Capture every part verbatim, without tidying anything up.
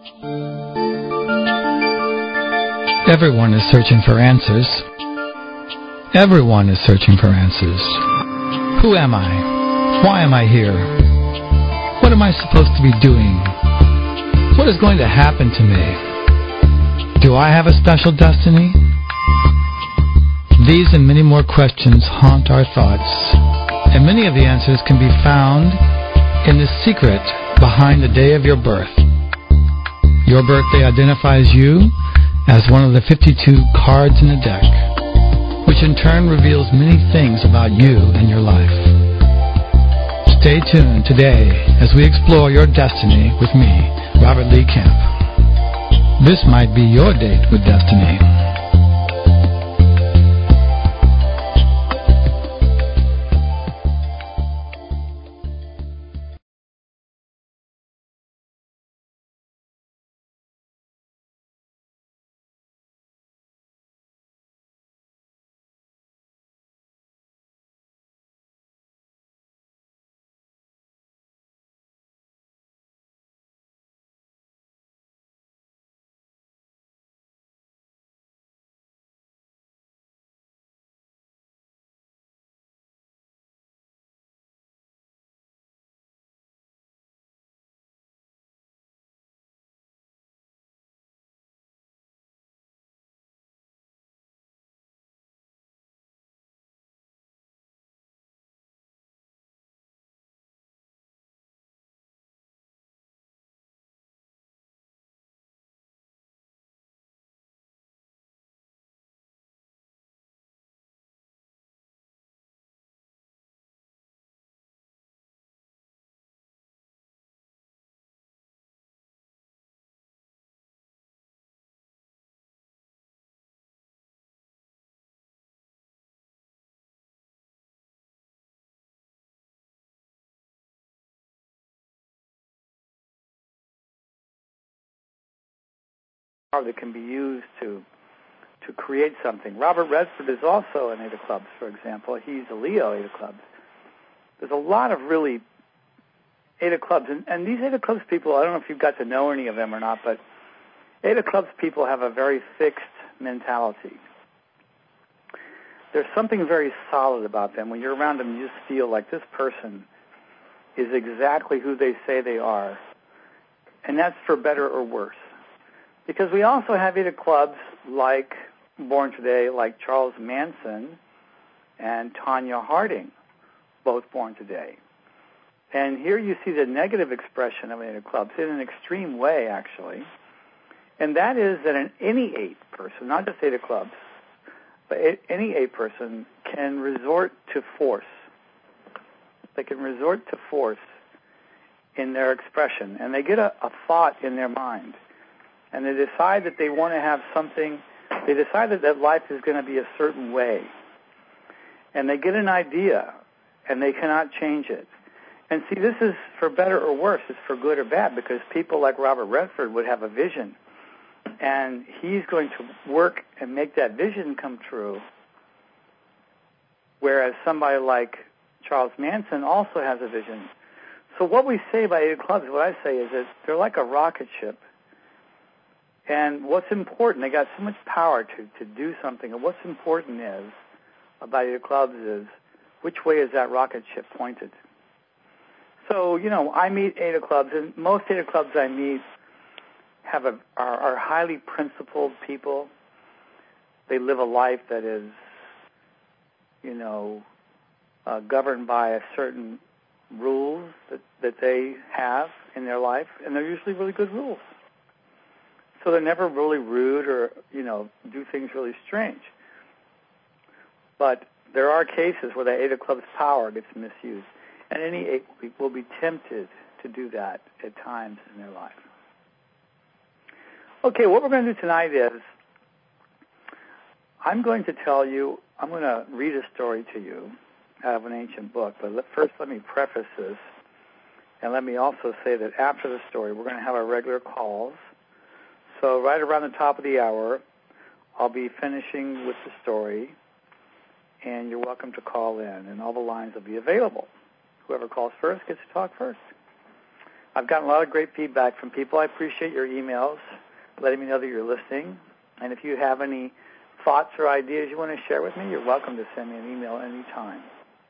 Everyone is searching for answers. Everyone is searching for answers. Who am I? Why am I here? What am I supposed to be doing? What is going to happen to me? Do I have a special destiny? These and many more questions haunt our thoughts, and many of the answers can be found in the secret behind the day of your birth. Your birthday identifies you as one of the fifty-two cards in the deck, which in turn reveals many things about you and your life. Stay tuned today as we explore your destiny with me, Robert Lee Camp. This might be your date with destiny. That can be used to to create something. Robert Redford is also an Eight of Clubs, for example. He's a Leo Eight of Clubs. There's a lot of really Eight of Clubs, and, and these Eight of Clubs people, I don't know if you've got to know any of them or not, but Eight of Clubs people have a very fixed mentality. There's something very solid about them. When you're around them, you just feel like this person is exactly who they say they are, and that's for better or worse. Because we also have Eight of Clubs like Born Today, like Charles Manson and Tonya Harding, both born today. And here you see the negative expression of Eight of Clubs in an extreme way, actually. And that is that an, any eight person, not just Eight of Clubs, but any eight person can resort to force. They can resort to force in their expression. And they get a, a thought in their mind. And they decide that they want to have something, they decide that, that life is going to be a certain way. And they get an idea, and they cannot change it. And see, this is for better or worse, it's for good or bad, because people like Robert Redford would have a vision, and he's going to work and make that vision come true, whereas somebody like Charles Manson also has a vision. So what we say about Eight of Clubs, what I say is that they're like a rocket ship. And what's important, they got so much power to, to do something, and what's important is, about Eight of Clubs is, which way is that rocket ship pointed? So, you know, I meet Eight of Clubs, and most Eight of Clubs I meet have a, are, are highly principled people. They live a life that is, you know, uh, governed by a certain rules that, that they have in their life, and they're usually really good rules. So they're never really rude or, you know, do things really strange. But there are cases where the Eight of Clubs power gets misused. And any eight will be tempted to do that at times in their life. Okay, what we're going to do tonight is I'm going to tell you, I'm going to read a story to you out of an ancient book. But let, first let me preface this, and let me also say that after the story, we're going to have our regular calls. So right around the top of the hour, I'll be finishing with the story, and you're welcome to call in, and all the lines will be available. Whoever calls first gets to talk first. I've gotten a lot of great feedback from people. I appreciate your emails, letting me know that you're listening. And if you have any thoughts or ideas you want to share with me, you're welcome to send me an email anytime.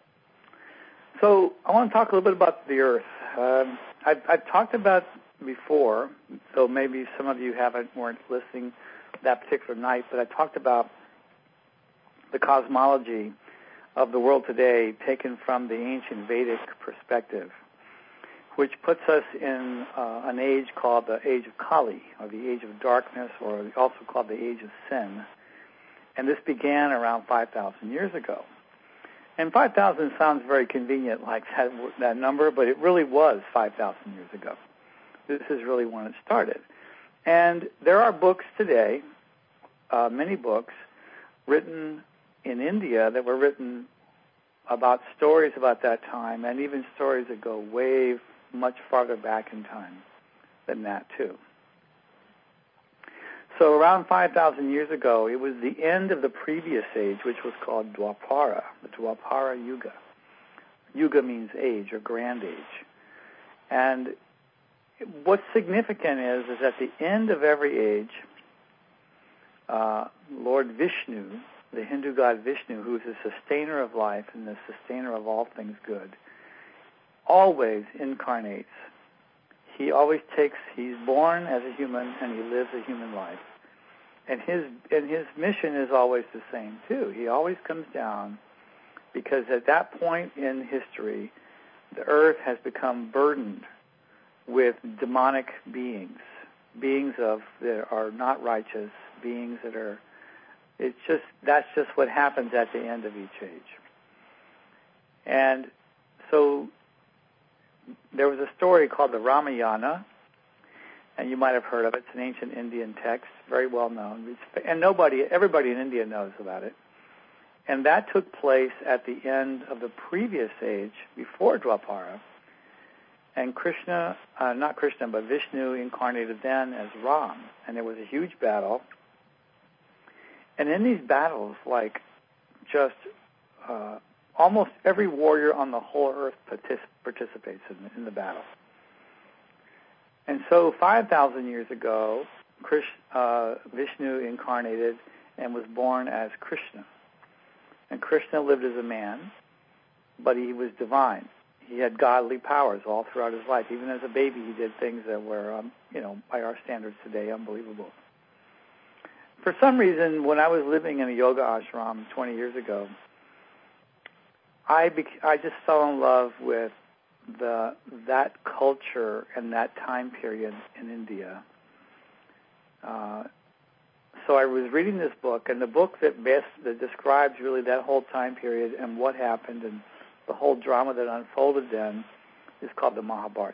So I want to talk a little bit about the Earth. Um, I've, I've talked about before, so maybe some of you haven't weren't listening that particular night, but I talked about the cosmology of the world today taken from the ancient Vedic perspective, which puts us in uh, an age called the age of Kali, or the age of darkness, or also called the age of sin. And this began around five thousand years ago. And five thousand sounds very convenient, like that, that number, but it really was five thousand years ago. This is really when it started. And there are books today, uh, many books, written in India that were written about stories about that time, and even stories that go way much farther back in time than that, too. So around five thousand years ago, it was the end of the previous age, which was called Dwapara, the Dwapara Yuga. Yuga means age or grand age. And what's significant is, is at the end of every age, uh, Lord Vishnu, the Hindu god Vishnu, who is the sustainer of life and the sustainer of all things good, always incarnates. He always takes, he's born as a human and he lives a human life. And his and his mission is always the same, too. He always comes down because at that point in history, the earth has become burdened with demonic beings, beings of that are not righteous, beings that are, it's just, that's just what happens at the end of each age. And so there was a story called the Ramayana, and you might have heard of it. It's an ancient Indian text, very well known. And nobody, everybody in India knows about it. And that took place at the end of the previous age, before Dwapara. And Krishna, uh, not Krishna, but Vishnu incarnated then as Ram. And there was a huge battle. And in these battles, like just uh, almost every warrior on the whole earth partic- participates in, in the battle. And so five thousand years ago, Krish, uh, Vishnu incarnated and was born as Krishna. And Krishna lived as a man, but he was divine. He had godly powers all throughout his life. Even as a baby, he did things that were, um, you know, by our standards today, unbelievable. For some reason, when I was living in a yoga ashram twenty years ago, I bec- I just fell in love with the that culture and that time period in India. Uh, so I was reading this book, and the book that best that describes really that whole time period and what happened and the whole drama that unfolded then is called the Mahabharata.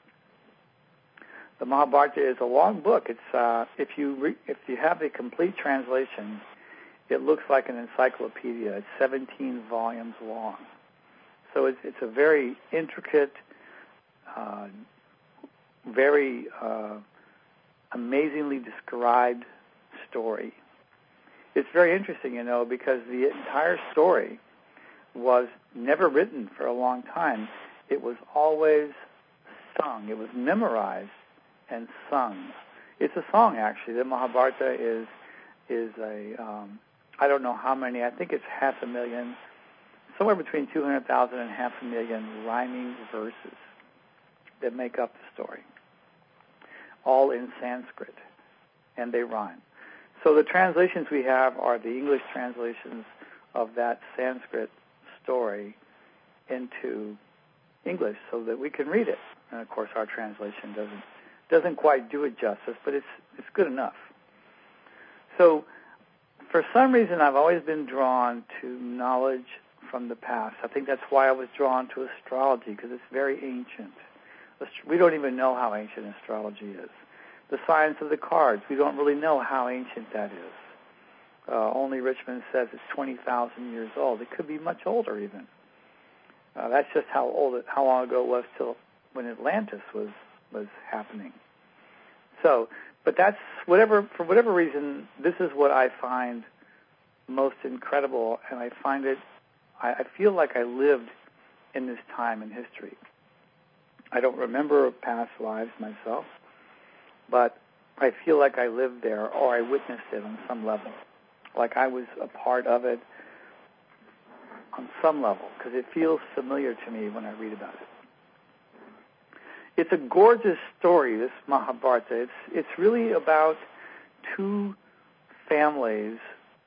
The Mahabharata is a long book. It's uh, if you re- if you have the complete translation, it looks like an encyclopedia. It's seventeen volumes long. So it's, it's a very intricate, uh, very uh, amazingly described story. It's very interesting, you know, because the entire story was never written for a long time. It was always sung. It was memorized and sung. It's a song, actually. The Mahabharata is is a, um, I don't know how many, I think it's half a million, somewhere between two hundred thousand and half a million rhyming verses that make up the story, all in Sanskrit, and they rhyme. So the translations we have are the English translations of that Sanskrit story into English so that we can read it. And, of course, our translation doesn't doesn't quite do it justice, but it's it's good enough. So for some reason, I've always been drawn to knowledge from the past. I think that's why I was drawn to astrology, because it's very ancient. We don't even know how ancient astrology is. The science of the cards, we don't really know how ancient that is. Uh, only Richmond says it's twenty thousand years old. It could be much older even. Uh, that's just how old, it, how long ago it was till when Atlantis was was happening. So, but that's whatever, for whatever reason, this is what I find most incredible, and I find it, I, I feel like I lived in this time in history. I don't remember past lives myself, but I feel like I lived there or I witnessed it on some level, like I was a part of it on some level, because it feels familiar to me when I read about it. It's a gorgeous story, this Mahabharata. It's, it's really about two families,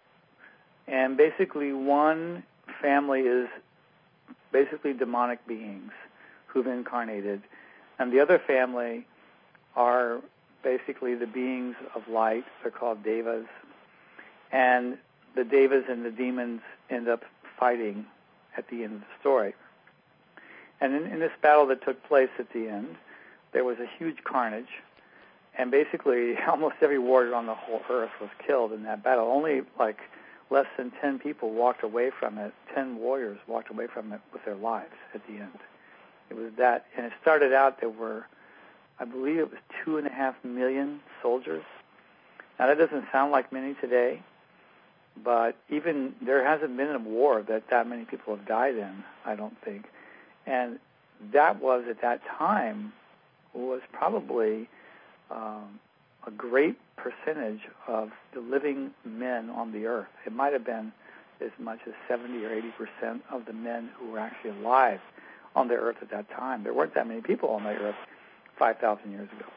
and basically one family is basically demonic beings who've incarnated, and the other family are basically the beings of light. They're called devas, and the devas and the demons end up fighting at the end of the story. And in, in this battle that took place at the end, there was a huge carnage, and basically almost every warrior on the whole earth was killed in that battle. Only like less than ten people walked away from it, ten warriors walked away from it with their lives at the end. It was that, and it started out, there were, I believe it was two and a half million soldiers. Now that doesn't sound like many today, but even there hasn't been a war that that many people have died in, I don't think. And that was, at that time, was probably um, a great percentage of the living men on the earth. It might have been as much as seventy or eighty percent of the men who were actually alive on the earth at that time. There weren't that many people on the earth five thousand years ago.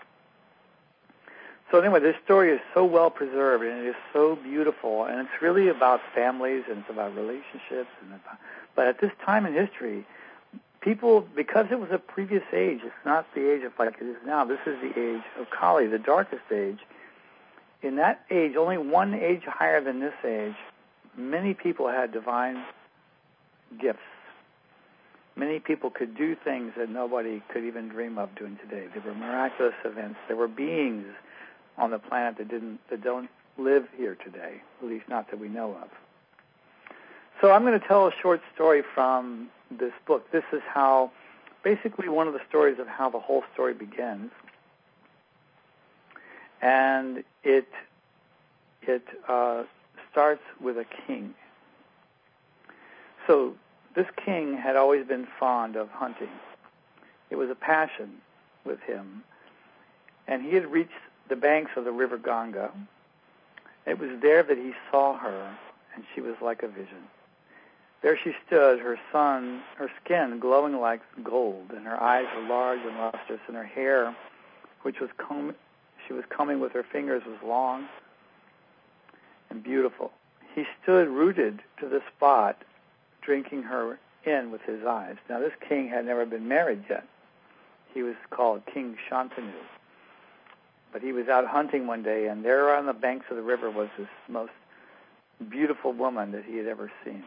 So anyway, this story is so well preserved, and it is so beautiful, and it's really about families, and it's about relationships. And about, but at this time in history, people, because it was a previous age, it's not the age of like it is now. This is the age of Kali, the darkest age. In that age, only one age higher than this age, many people had divine gifts. Many people could do things that nobody could even dream of doing today. There were miraculous events. There were beings on the planet that didn't, that don't live here today, at least not that we know of. So I'm going to tell a short story from this book. This is how, basically one of the stories of how the whole story begins. And it it uh, starts with a king. So this king had always been fond of hunting. It was a passion with him. And he had reached the banks of the river Ganga. It was there that he saw her, and she was like a vision. There she stood, her sun, her skin glowing like gold, and her eyes were large and lustrous, and her hair, which was comb- she was combing with her fingers, was long and beautiful. He stood rooted to the spot, drinking her in with his eyes. Now, this king had never been married yet. He was called King Shantanu. But he was out hunting one day, and there on the banks of the river was this most beautiful woman that he had ever seen.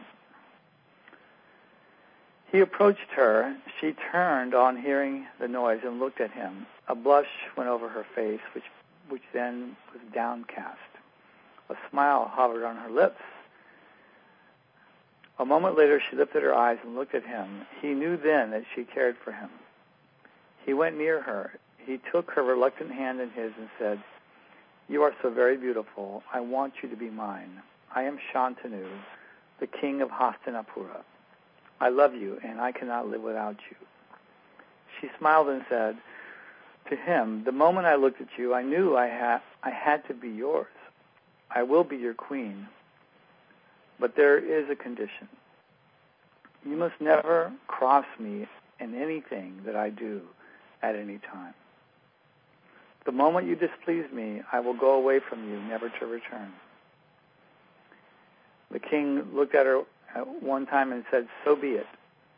He approached her. She turned on hearing the noise and looked at him. A blush went over her face, which, which then was downcast. A smile hovered on her lips. A moment later, she lifted her eyes and looked at him. He knew then that she cared for him. He went near her. He took her reluctant hand in his and said, "You are so very beautiful. I want you to be mine. I am Shantanu, the king of Hastinapura. I love you, and I cannot live without you." She smiled and said to him, "The moment I looked at you, I knew I had, I had to be yours. I will be your queen. But there is a condition. You must never cross me in anything that I do at any time. The moment you displease me, I will go away from you, never to return." The king looked at her at one time and said, "So be it."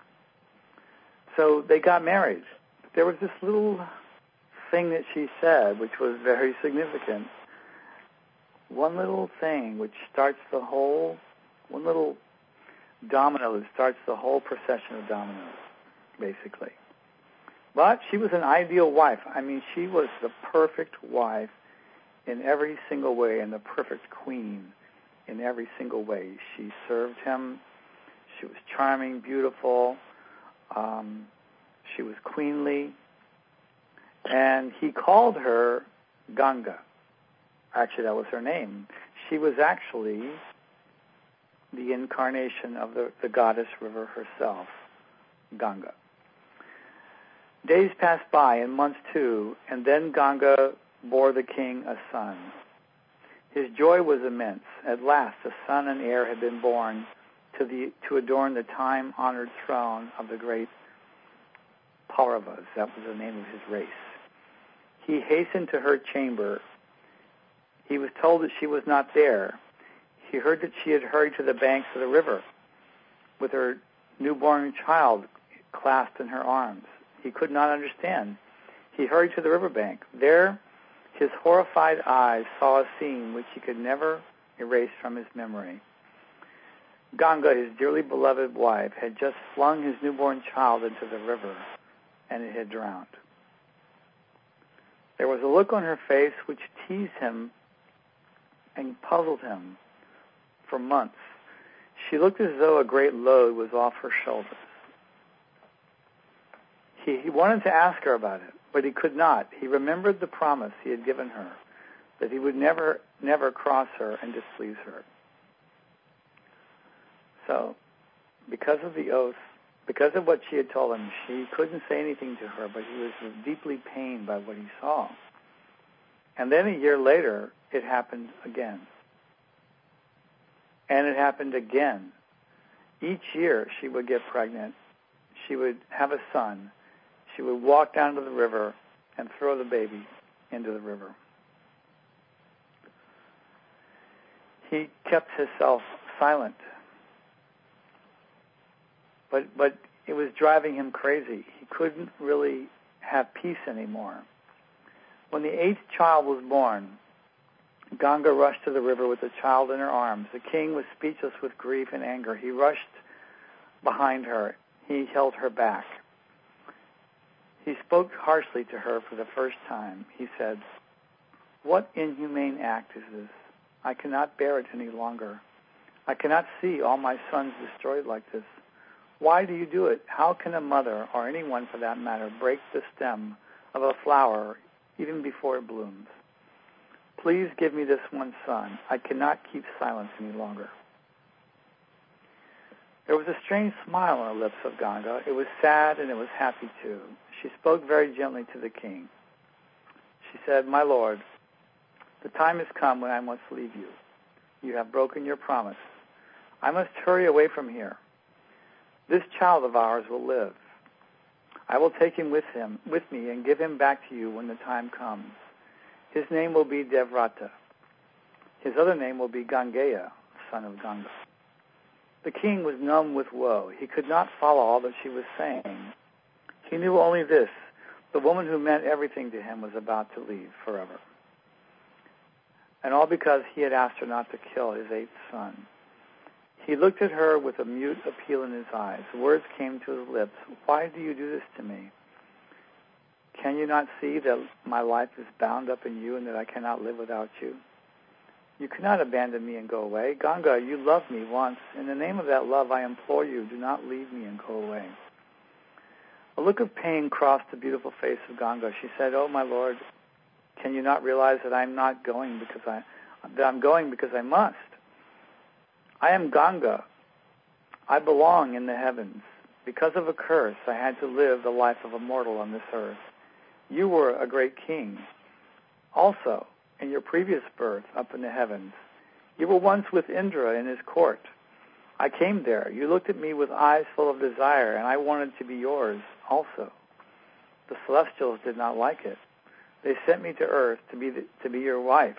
So they got married. But there was this little thing that she said, which was very significant. One little thing which starts the whole, one little domino that starts the whole procession of dominoes, basically. But she was an ideal wife. I mean, she was the perfect wife in every single way, and the perfect queen in every single way. She served him. She was charming, beautiful. Um, she was queenly. And he called her Ganga. Actually, that was her name. She was actually the incarnation of the, the goddess river herself, Ganga. Days passed by, and months too, and then Ganga bore the king a son. His joy was immense. At last, a son and heir had been born to, the, to adorn the time-honored throne of the great Pauravas. That was the name of his race. He hastened to her chamber. He was told that she was not there. He heard that she had hurried to the banks of the river with her newborn child clasped in her arms. He could not understand. He hurried to the riverbank. There, his horrified eyes saw a scene which he could never erase from his memory. Ganga, his dearly beloved wife, had just flung his newborn child into the river, and it had drowned. There was a look on her face which teased him and puzzled him for months. She looked as though a great load was off her shoulders. He, he wanted to ask her about it, but he could not. He remembered the promise he had given her, that he would never, never cross her and displease her. So, because of the oath, because of what she had told him, he couldn't say anything to her, but he was deeply pained by what he saw. And then a year later, it happened again. And it happened again. Each year she would get pregnant. She would have a son. She would walk down to the river and throw the baby into the river. He kept himself silent. But but it was driving him crazy. He couldn't really have peace anymore. When the eighth child was born, Ganga rushed to the river with the child in her arms. The king was speechless with grief and anger. He rushed behind her. He held her back. He spoke harshly to her for the first time. He said, "What inhumane act is this? I cannot bear it any longer. I cannot see all my sons destroyed like this. Why do you do it? How can a mother, or anyone for that matter, break the stem of a flower even before it blooms? Please give me this one son. I cannot keep silence any longer." There was a strange smile on the lips of Ganga. It was sad and it was happy too. She spoke very gently to the king. She said, "My lord, the time has come when I must leave you. You have broken your promise. I must hurry away from here. This child of ours will live. I will take him with him, with me, and give him back to you when the time comes. His name will be Devrata. His other name will be Gangeya, son of Ganga." The king was numb with woe. He could not follow all that she was saying. He knew only this: the woman who meant everything to him was about to leave forever. And all because he had asked her not to kill his eighth son. He looked at her with a mute appeal in his eyes. Words came to his lips. "Why do you do this to me? Can you not see that my life is bound up in you and that I cannot live without you? You cannot abandon me and go away. Ganga, you loved me once. In the name of that love, I implore you, do not leave me and go away." A look of pain crossed the beautiful face of Ganga. She said, "Oh, my lord, can you not realize that I'm not going because I, that I'm going because I must? I am Ganga. I belong in the heavens. Because of a curse, I had to live the life of a mortal on this earth. You were a great king. Also, in your previous birth up in the heavens, you were once with Indra in his court. I came there. You looked at me with eyes full of desire, and I wanted to be yours also. The celestials did not like it. They sent me to earth to be the, to be your wife.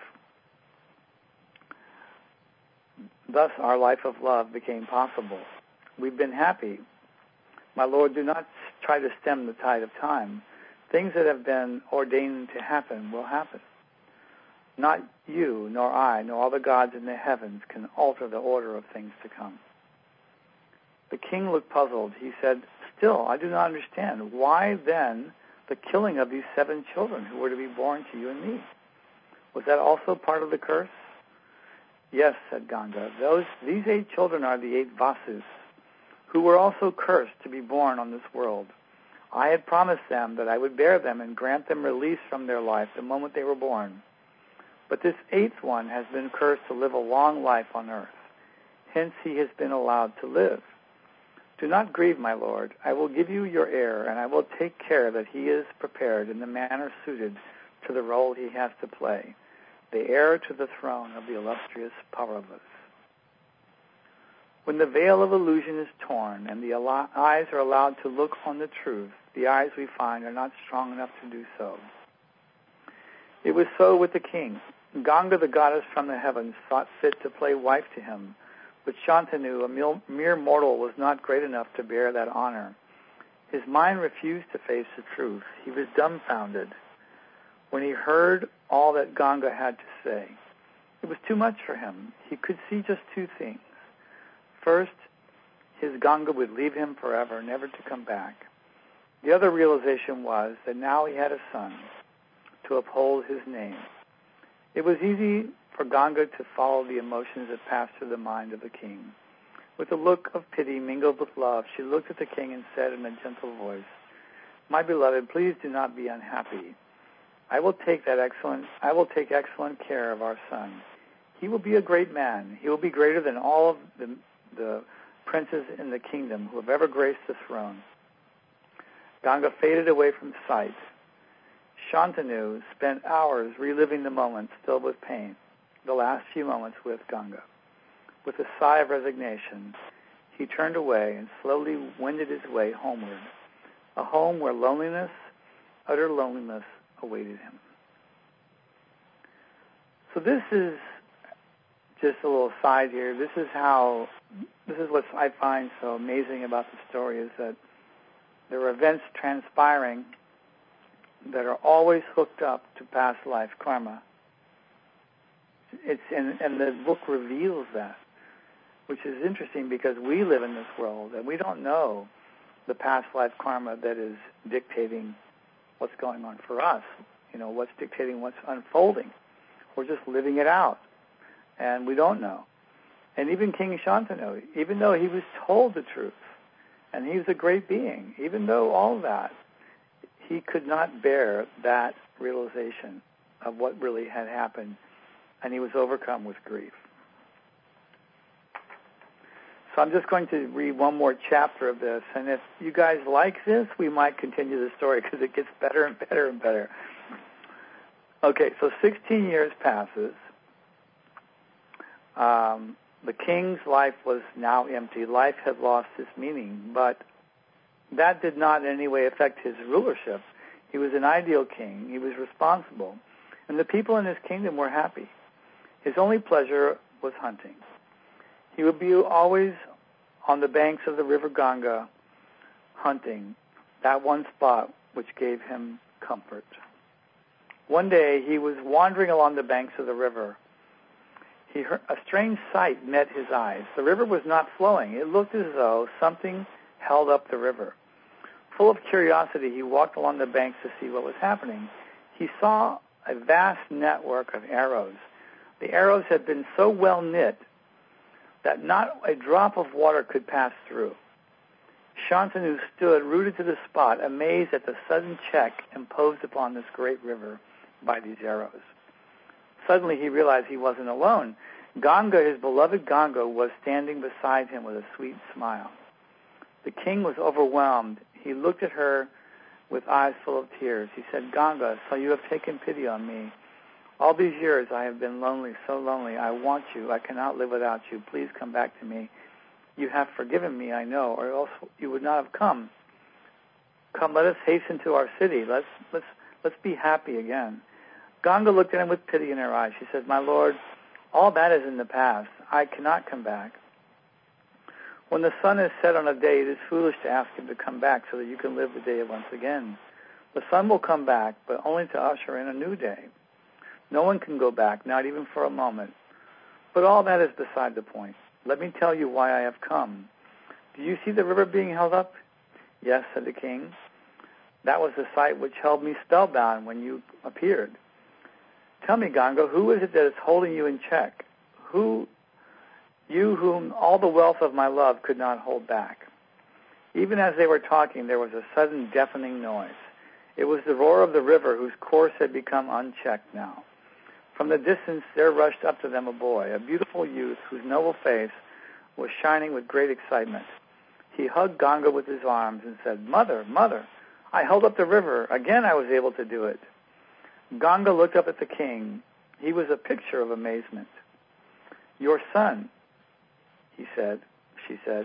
Thus, our life of love became possible. We've been happy. My lord, do not try to stem the tide of time. Things that have been ordained to happen will happen. Not you, nor I, nor all the gods in the heavens can alter the order of things to come." The king looked puzzled. He said, "Still, I do not understand. Why, then, the killing of these seven children who were to be born to you and me? Was that also part of the curse?" "Yes," said Ganga. Those, these eight children are the eight Vasus, who were also cursed to be born on this world. I had promised them that I would bear them and grant them release from their life the moment they were born. But this eighth one has been cursed to live a long life on earth. Hence he has been allowed to live. Do not grieve, my lord. I will give you your heir, and I will take care that he is prepared in the manner suited to the role he has to play, the heir to the throne of the illustrious Pauravas. When the veil of illusion is torn and the al- eyes are allowed to look on the truth, the eyes we find are not strong enough to do so. It was so with the king. Ganga, the goddess from the heavens, thought fit to play wife to him, but Shantanu, a mere mortal, was not great enough to bear that honor. His mind refused to face the truth. He was dumbfounded when he heard all that Ganga had to say. It was too much for him. He could see just two things. First, his Ganga would leave him forever, never to come back. The other realization was that now he had a son to uphold his name. It was easy for Ganga to follow the emotions that passed through the mind of the king. With a look of pity mingled with love, she looked at the king and said in a gentle voice, "My beloved, please do not be unhappy. I will take that excellent, I will take excellent care of our son. He will be a great man. He will be greater than all of the, the princes in the kingdom who have ever graced the throne." Ganga faded away from sight. Shantanu spent hours reliving the moments filled with pain, the last few moments with Ganga. With a sigh of resignation, he turned away and slowly wended his way homeward, a home where loneliness, utter loneliness, awaited him. So this is just a little side here. This is how, this is what I find so amazing about the story, is that there are events transpiring that are always hooked up to past life karma. It's and, and the book reveals that, which is interesting because we live in this world and we don't know the past life karma that is dictating what's going on for us. You know, what's dictating what's unfolding. We're just living it out, and we don't know. And even King Shantanu, even though he was told the truth, and he was a great being, even though all that, he could not bear that realization of what really had happened, and he was overcome with grief. So I'm just going to read one more chapter of this, and if you guys like this, we might continue the story because it gets better and better and better. Okay, so sixteen years passes. Um, the king's life was now empty. Life had lost its meaning, but that did not in any way affect his rulership. He was an ideal king. He was responsible. And the people in his kingdom were happy. His only pleasure was hunting. He would be always on the banks of the river Ganga hunting, that one spot which gave him comfort. One day he was wandering along the banks of the river. He heard, a strange sight met his eyes. The river was not flowing. It looked as though something held up the river. Full of curiosity, he walked along the banks to see what was happening. He saw a vast network of arrows. The arrows had been so well knit that not a drop of water could pass through. Shantanu stood rooted to the spot, amazed at the sudden check imposed upon this great river by these arrows. Suddenly he realized he wasn't alone. Ganga, his beloved Ganga, was standing beside him with a sweet smile. The king was overwhelmed. He looked at her with eyes full of tears. He said, "Ganga, so you have taken pity on me. All these years I have been lonely, so lonely. I want you. I cannot live without you. Please come back to me. You have forgiven me, I know, or else you would not have come. Come, let us hasten to our city. Let's let's let's be happy again." Ganga looked at him with pity in her eyes. She said, "My lord, all that is in the past. I cannot come back. When the sun is set on a day, it is foolish to ask him to come back so that you can live the day once again. The sun will come back, but only to usher in a new day. No one can go back, not even for a moment. But all that is beside the point. Let me tell you why I have come. Do you see the river being held up?" "Yes," said the king. "That was the sight which held me spellbound when you appeared. Tell me, Ganga, who is it that is holding you in check? Who, you whom all the wealth of my love could not hold back?" Even as they were talking, there was a sudden deafening noise. It was the roar of the river, whose course had become unchecked now. From the distance there rushed up to them a boy, a beautiful youth whose noble face was shining with great excitement. He hugged Ganga with his arms and said, "Mother, mother, I held up the river. Again I was able to do it." Ganga looked up at the king. He was a picture of amazement. "Your son," he said, she said.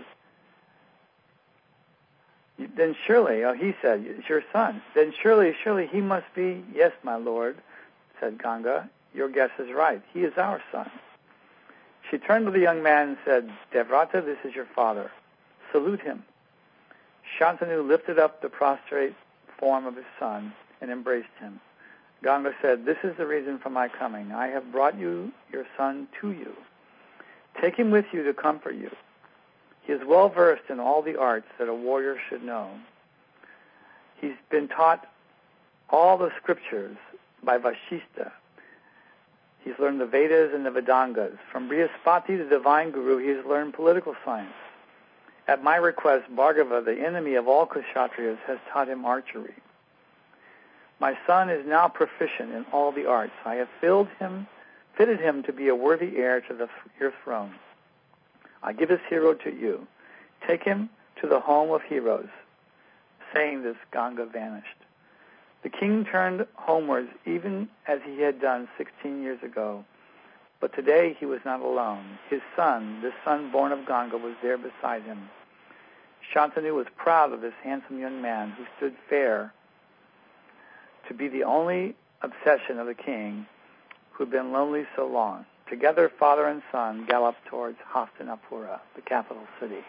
"Then surely," oh, he said, "it's your son. Then surely, surely he must be." "Yes, my lord," said Ganga. "Your guess is right. He is our son." She turned to the young man and said, "Devrata, this is your father. Salute him." Shantanu lifted up the prostrate form of his son and embraced him. Ganga said, "This is the reason for my coming. I have brought you, your son, to you. Take him with you to comfort you. He is well versed in all the arts that a warrior should know. He's been taught all the scriptures by Vashishta. He's learned the Vedas and the Vedangas. From Brihaspati, the divine guru, he has learned political science. At my request, Bhargava, the enemy of all Kshatriyas, has taught him archery. My son is now proficient in all the arts. I have filled him, fitted him to be a worthy heir to the, your throne. I give this hero to you. Take him to the home of heroes." Saying this, Ganga vanished. The king turned homewards even as he had done sixteen years ago. But today he was not alone. His son, the son born of Ganga, was there beside him. Shantanu was proud of this handsome young man who stood fair to be the only obsession of the king who had been lonely so long. Together, father and son galloped towards Hastinapura, the capital city.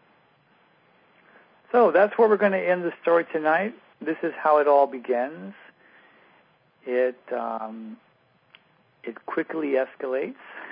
So that's where we're going to end the story tonight. This is how it all begins. It um, it quickly escalates.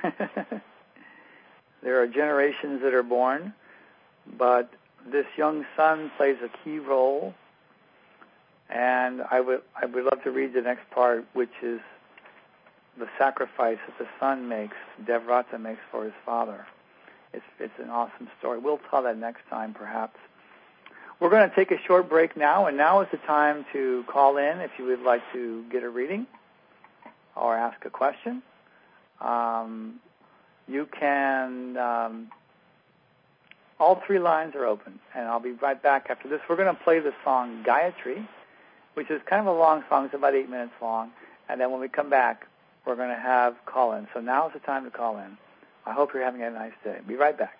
There are generations that are born, but this young son plays a key role. And I would I would love to read the next part, which is the sacrifice that the son makes, Devrata makes for his father. It's it's an awesome story. We'll tell that next time, perhaps. We're going to take a short break now, and now is the time to call in if you would like to get a reading or ask a question. Um, you can, um, all three lines are open, and I'll be right back after this. We're going to play the song Gayatri, which is kind of a long song. It's about eight minutes long. And then when we come back, we're going to have call-in. So now is the time to call in. I hope you're having a nice day. Be right back.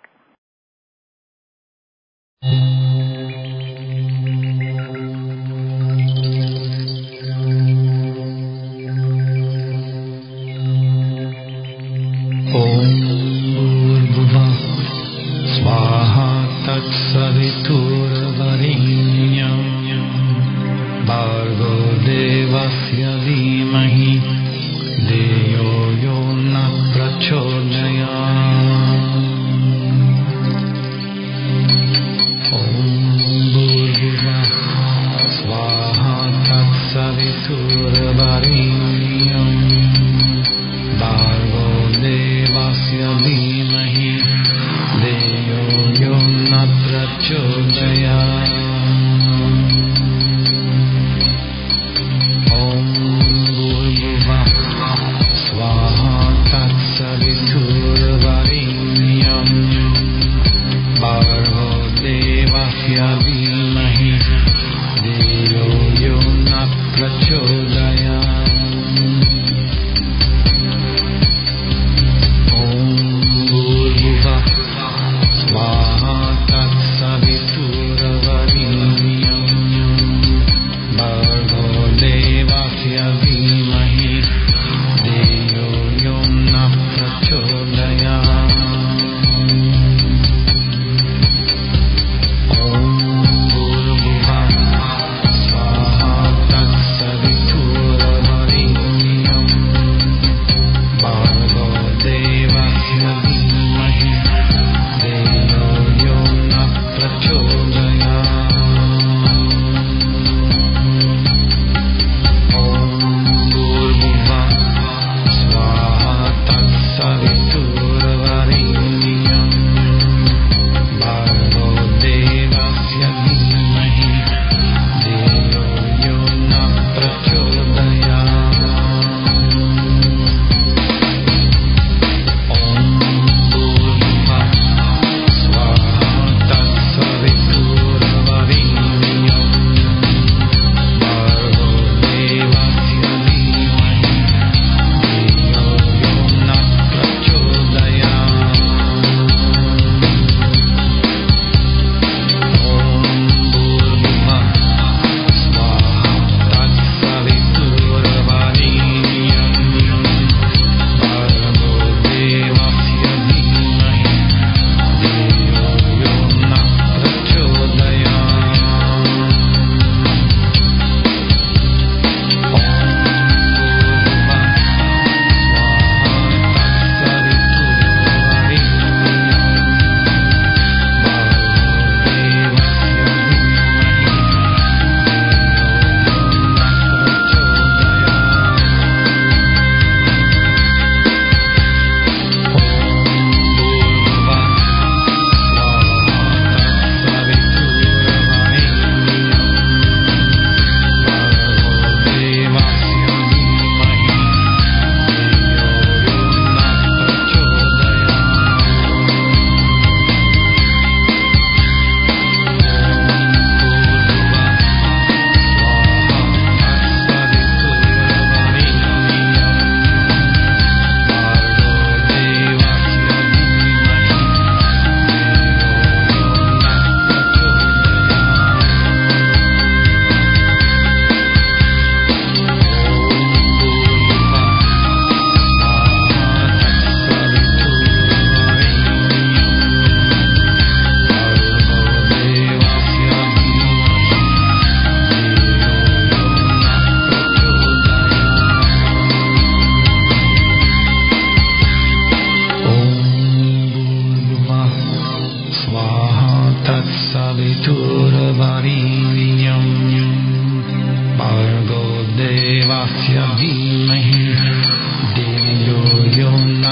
Devasya Dhimahi Deyo Yo Na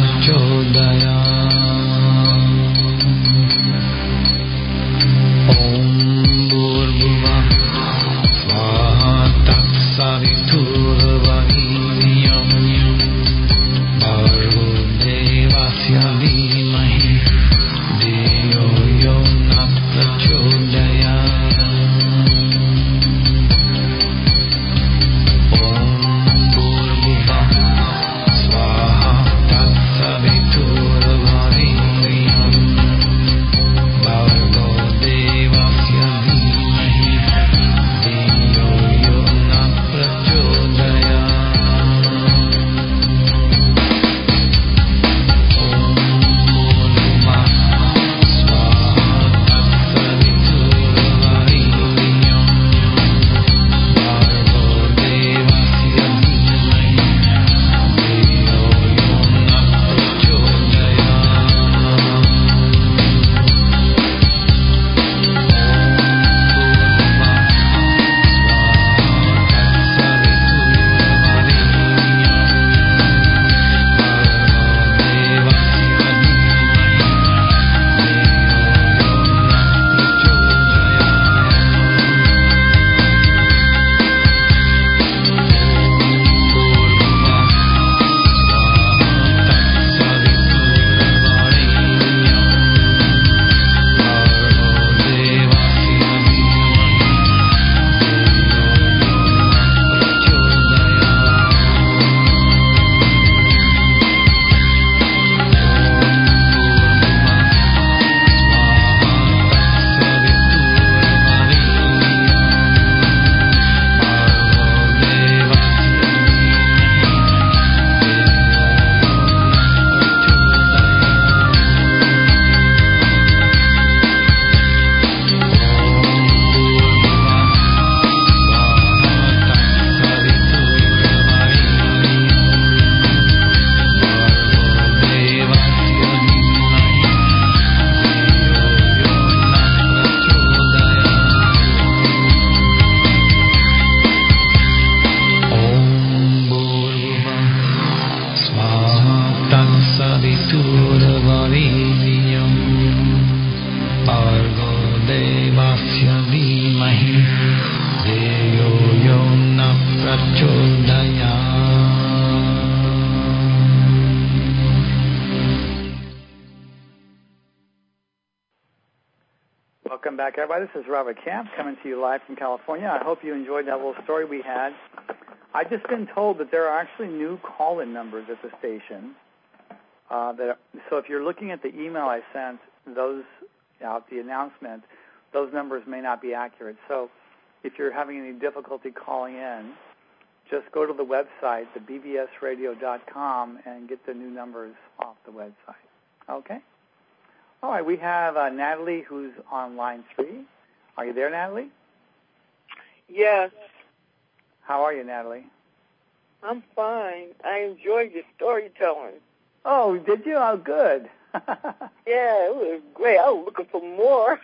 Prachodayat Om Bhurvubah Swaha Tatsaviturbharenyam Bhargo Devasya Dhimahi Deyo Yo Na Prachodayat Welcome back, everybody. This is Robert Camp coming to you live from California. I hope you enjoyed that little story we had. I've just been told that there are actually new call-in numbers at the station. Uh, that, so if you're looking at the email I sent those out, the announcement, those numbers may not be accurate. So if you're having any difficulty calling in, just go to the website, the b b s radio dot com, and get the new numbers off the website. Okay? All right, we have uh, Natalie, who's on line three. Are you there, Natalie? Yes. How are you, Natalie? I'm fine. I enjoyed your storytelling. Oh, did you? Oh, good. Yeah, it was great. I was looking for more.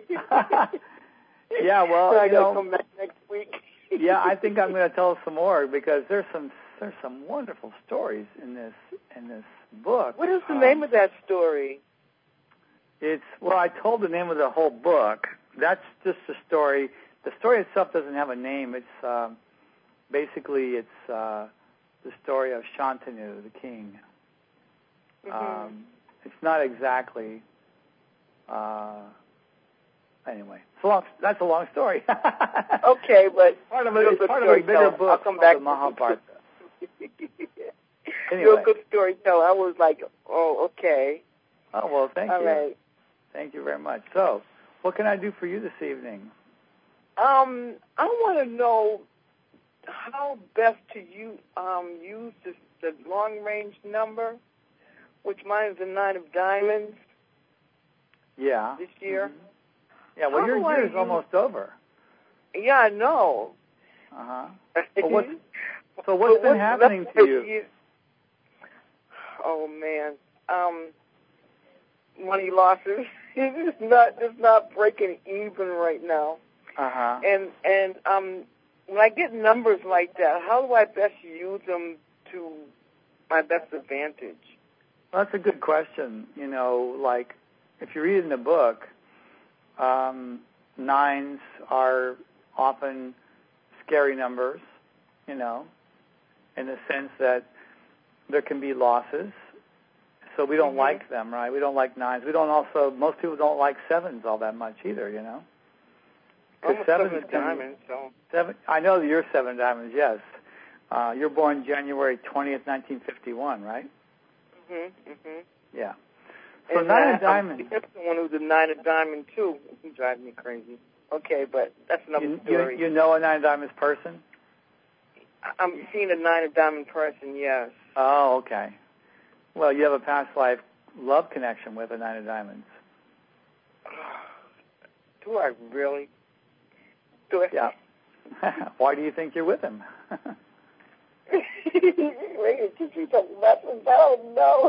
Yeah, well, so I you gotta know, come back next week. yeah, I think I'm going to tell some more because there's some there's some wonderful stories in this in this book. What is the um, name of that story? It's well, I told the name of the whole book. That's just the story. The story itself doesn't have a name. It's um, basically it's uh, the story of Shantanu, the king. Mm-hmm. Um, it's not exactly. Uh, anyway, it's a long, that's a long story. Okay, but part of it is part of a bigger book. I'll come back the Mahabharata. Anyway. You're a good storyteller. I was like, oh, okay. Oh well, thank All you. right. Thank you very much. So, what can I do for you this evening? Um, I want to know how best to use um use this, the long range number, which mine is the nine of diamonds. Yeah. This year. Mm-hmm. Yeah. Well, How your do I year is use- almost over. Yeah, I know. Uh huh. Well, what's, so what's But been what's happening left to for you? Oh man, um, money losses. It's not it's not breaking even right now. Uh huh. And and um, when I get numbers like that, how do I best use them to my best advantage? Well, that's a good question. You know, like if you're reading the book, um, nines are often scary numbers, you know, in the sense that there can be losses. So we don't mm-hmm. like them, right? We don't like nines. We don't also, most people don't like sevens all that much either, you know. I'm a seven diamond, so. Seven, I know that you're seven diamonds, yes. Uh, you're born January twentieth, nineteen fifty-one, right? Mm-hmm, mm-hmm. Yeah. So and nine I, of diamonds. I'm the one who's a nine of diamond, too. He drives me crazy. Okay, but that's another you, story. You, you know a nine of diamonds person? I'm seeing a nine of diamond person, yes. Oh, okay. Well, you have a past life love connection with a nine of diamonds. Do I really? Do I? Yeah. Why do you think you're with him? Wait, teach me some lessons. I don't know.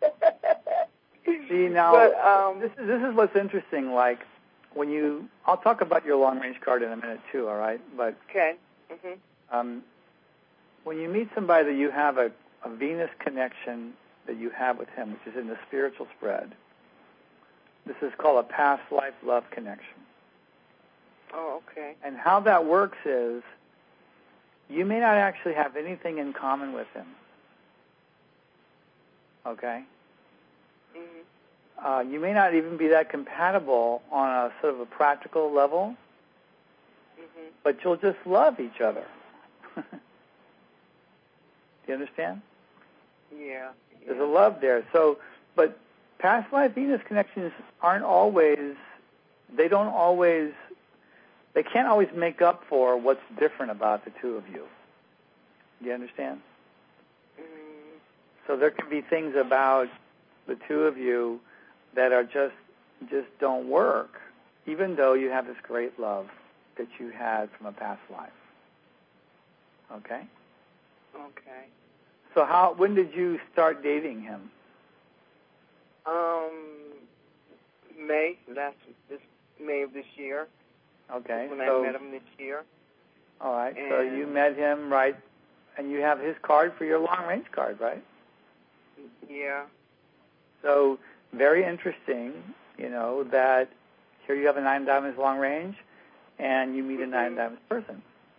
See, now, but, um, this is this is what's interesting. Like, when you, I'll talk about your long range card in a minute too. All right, but okay. Mm-hmm. Um, when you meet somebody that you have a, a Venus connection that you have with him, which is in the spiritual spread, this is called a past life love connection. Oh, okay. And how that works is, you may not actually have anything in common with him. Okay? Mm-hmm. Uh, you may not even be that compatible on a sort of a practical level, mm-hmm. but you'll just love each other. Do you understand? Yeah, yeah. There's a love there. So, but past life Venus connections aren't always, they don't always, they can't always make up for what's different about the two of you. Do you understand? Mm-hmm. So there can be things about the two of you that are just, just don't work, even though you have this great love that you had from a past life. Okay? Okay. So how, when did you start dating him? Um, May, last, this May of this year. Okay. When so, I met him this year. All right. And so you met him, right, and you have his card for your long-range card, right? Yeah. So very interesting, you know, that here you have a nine diamonds long range, and you meet a nine diamonds person.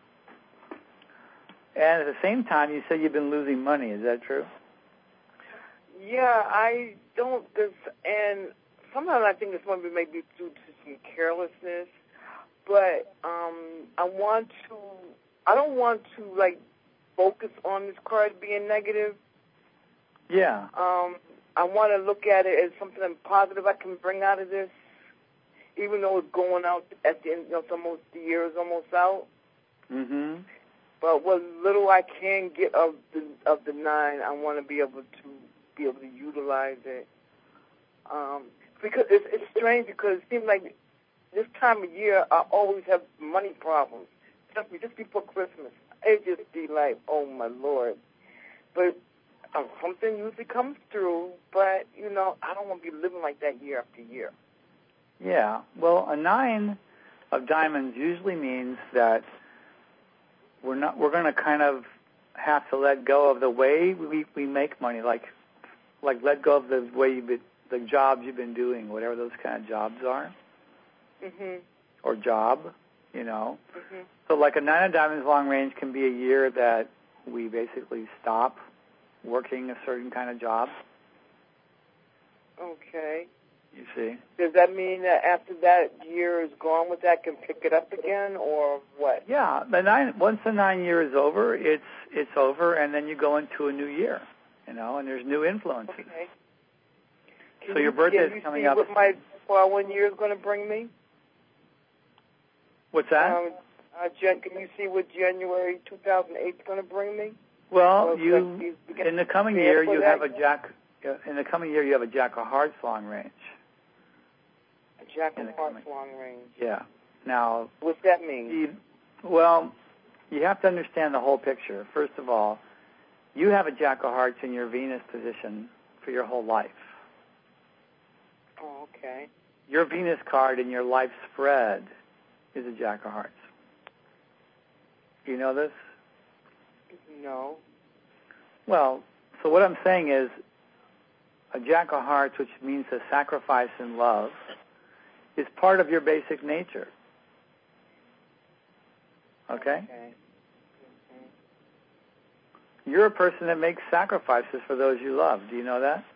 And at the same time, you said you've been losing money. Is that true? Yeah, I don't. Cause, and sometimes I think this might be maybe due to some carelessness, but um, I want to. I don't want to like focus on this card being negative. Yeah. Um, I want to look at it as something positive I can bring out of this, even though it's going out at the end. You know, it's almost the year is almost out. Mm-hmm. But what little I can get of the of the nine, I want to be able to be able to utilize it. Um, because it's, it's strange because it seems like this time of year I always have money problems. Just, just before Christmas, it just be like, oh my Lord. But um, something usually comes through. But you know, I don't want to be living like that year after year. Yeah. Well, a nine of diamonds usually means that we're not. We're going to kind of have to let go of the way we, we make money, like like let go of the way you've been, the jobs you've been doing, whatever those kind of jobs are, Mhm. or job, you know. Mhm. So like a nine of diamonds long range can be a year that we basically stop working a certain kind of job. Okay. You see? Does that mean that after that year is gone with that, can pick it up again, or what? Yeah, the nine. Once the nine year is over, it's it's over, and then you go into a new year, you know, and there's new influences. Okay. So your birthday is coming up. Can you see what my following year is going to bring me? What's that? Um, uh, Jen, can you see what January two thousand eight is going to bring me? Well, Or you like, in the coming year you have a jack. In the coming year you have a jack of hearts long range. A jack of hearts long range. Yeah. Now, what's that mean? You, well, you have to understand the whole picture. First of all, you have a jack of hearts in your Venus position for your whole life. Oh, okay. Your Venus card in your life spread is a jack of hearts. Do you know this? No. Well, so what I'm saying is a Jack of Hearts, which means a sacrifice in love, is part of your basic nature. Okay? Okay. You're a person that makes sacrifices for those you love. Do you know that?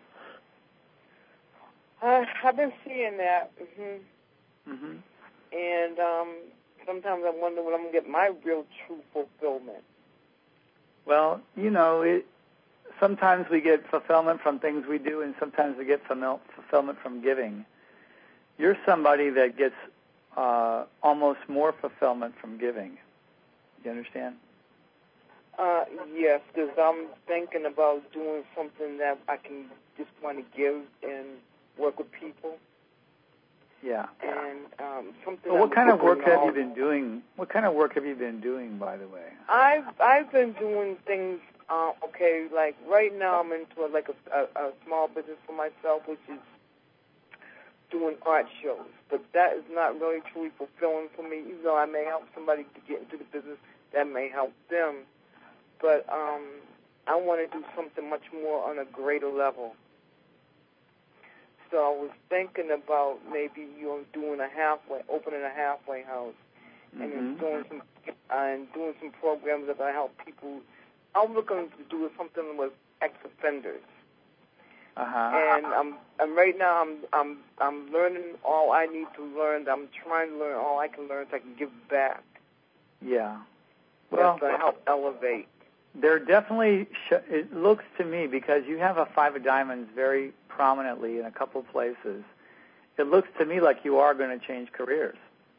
Uh, I've been seeing that. Mm-hmm. Mm-hmm. And um, sometimes I wonder when I'm going to get my real true fulfillment. Well, you know, it, sometimes we get fulfillment from things we do, and sometimes we get fulfillment from giving. You're somebody that gets uh, almost more fulfillment from giving. You understand? Uh, yes, because I'm thinking about doing something that I can just want to give and work with people. Yeah. And um, something. So what I'm kind of work have on. you been doing? What kind of work have you been doing, by the way? I've I've been doing things. Uh, okay, like right now I'm into a, like a, a, a small business for myself, which is doing art shows. But that is not really truly fulfilling for me. Even though I may help somebody to get into the business, that may help them. But um, I want to do something much more on a greater level. So I was thinking about maybe you know doing a halfway, opening a halfway house, mm-hmm. and then doing some uh, and doing some programs that I help people. I'm looking to do something with ex-offenders. Uh-huh. And I'm, I'm right now I'm I'm I'm learning all I need to learn. I'm trying to learn all I can learn so I can give back. Yeah. Well, that's going to help elevate. There definitely, sh- it looks to me, because you have a five of diamonds very prominently in a couple places, it looks to me like you are going to change careers.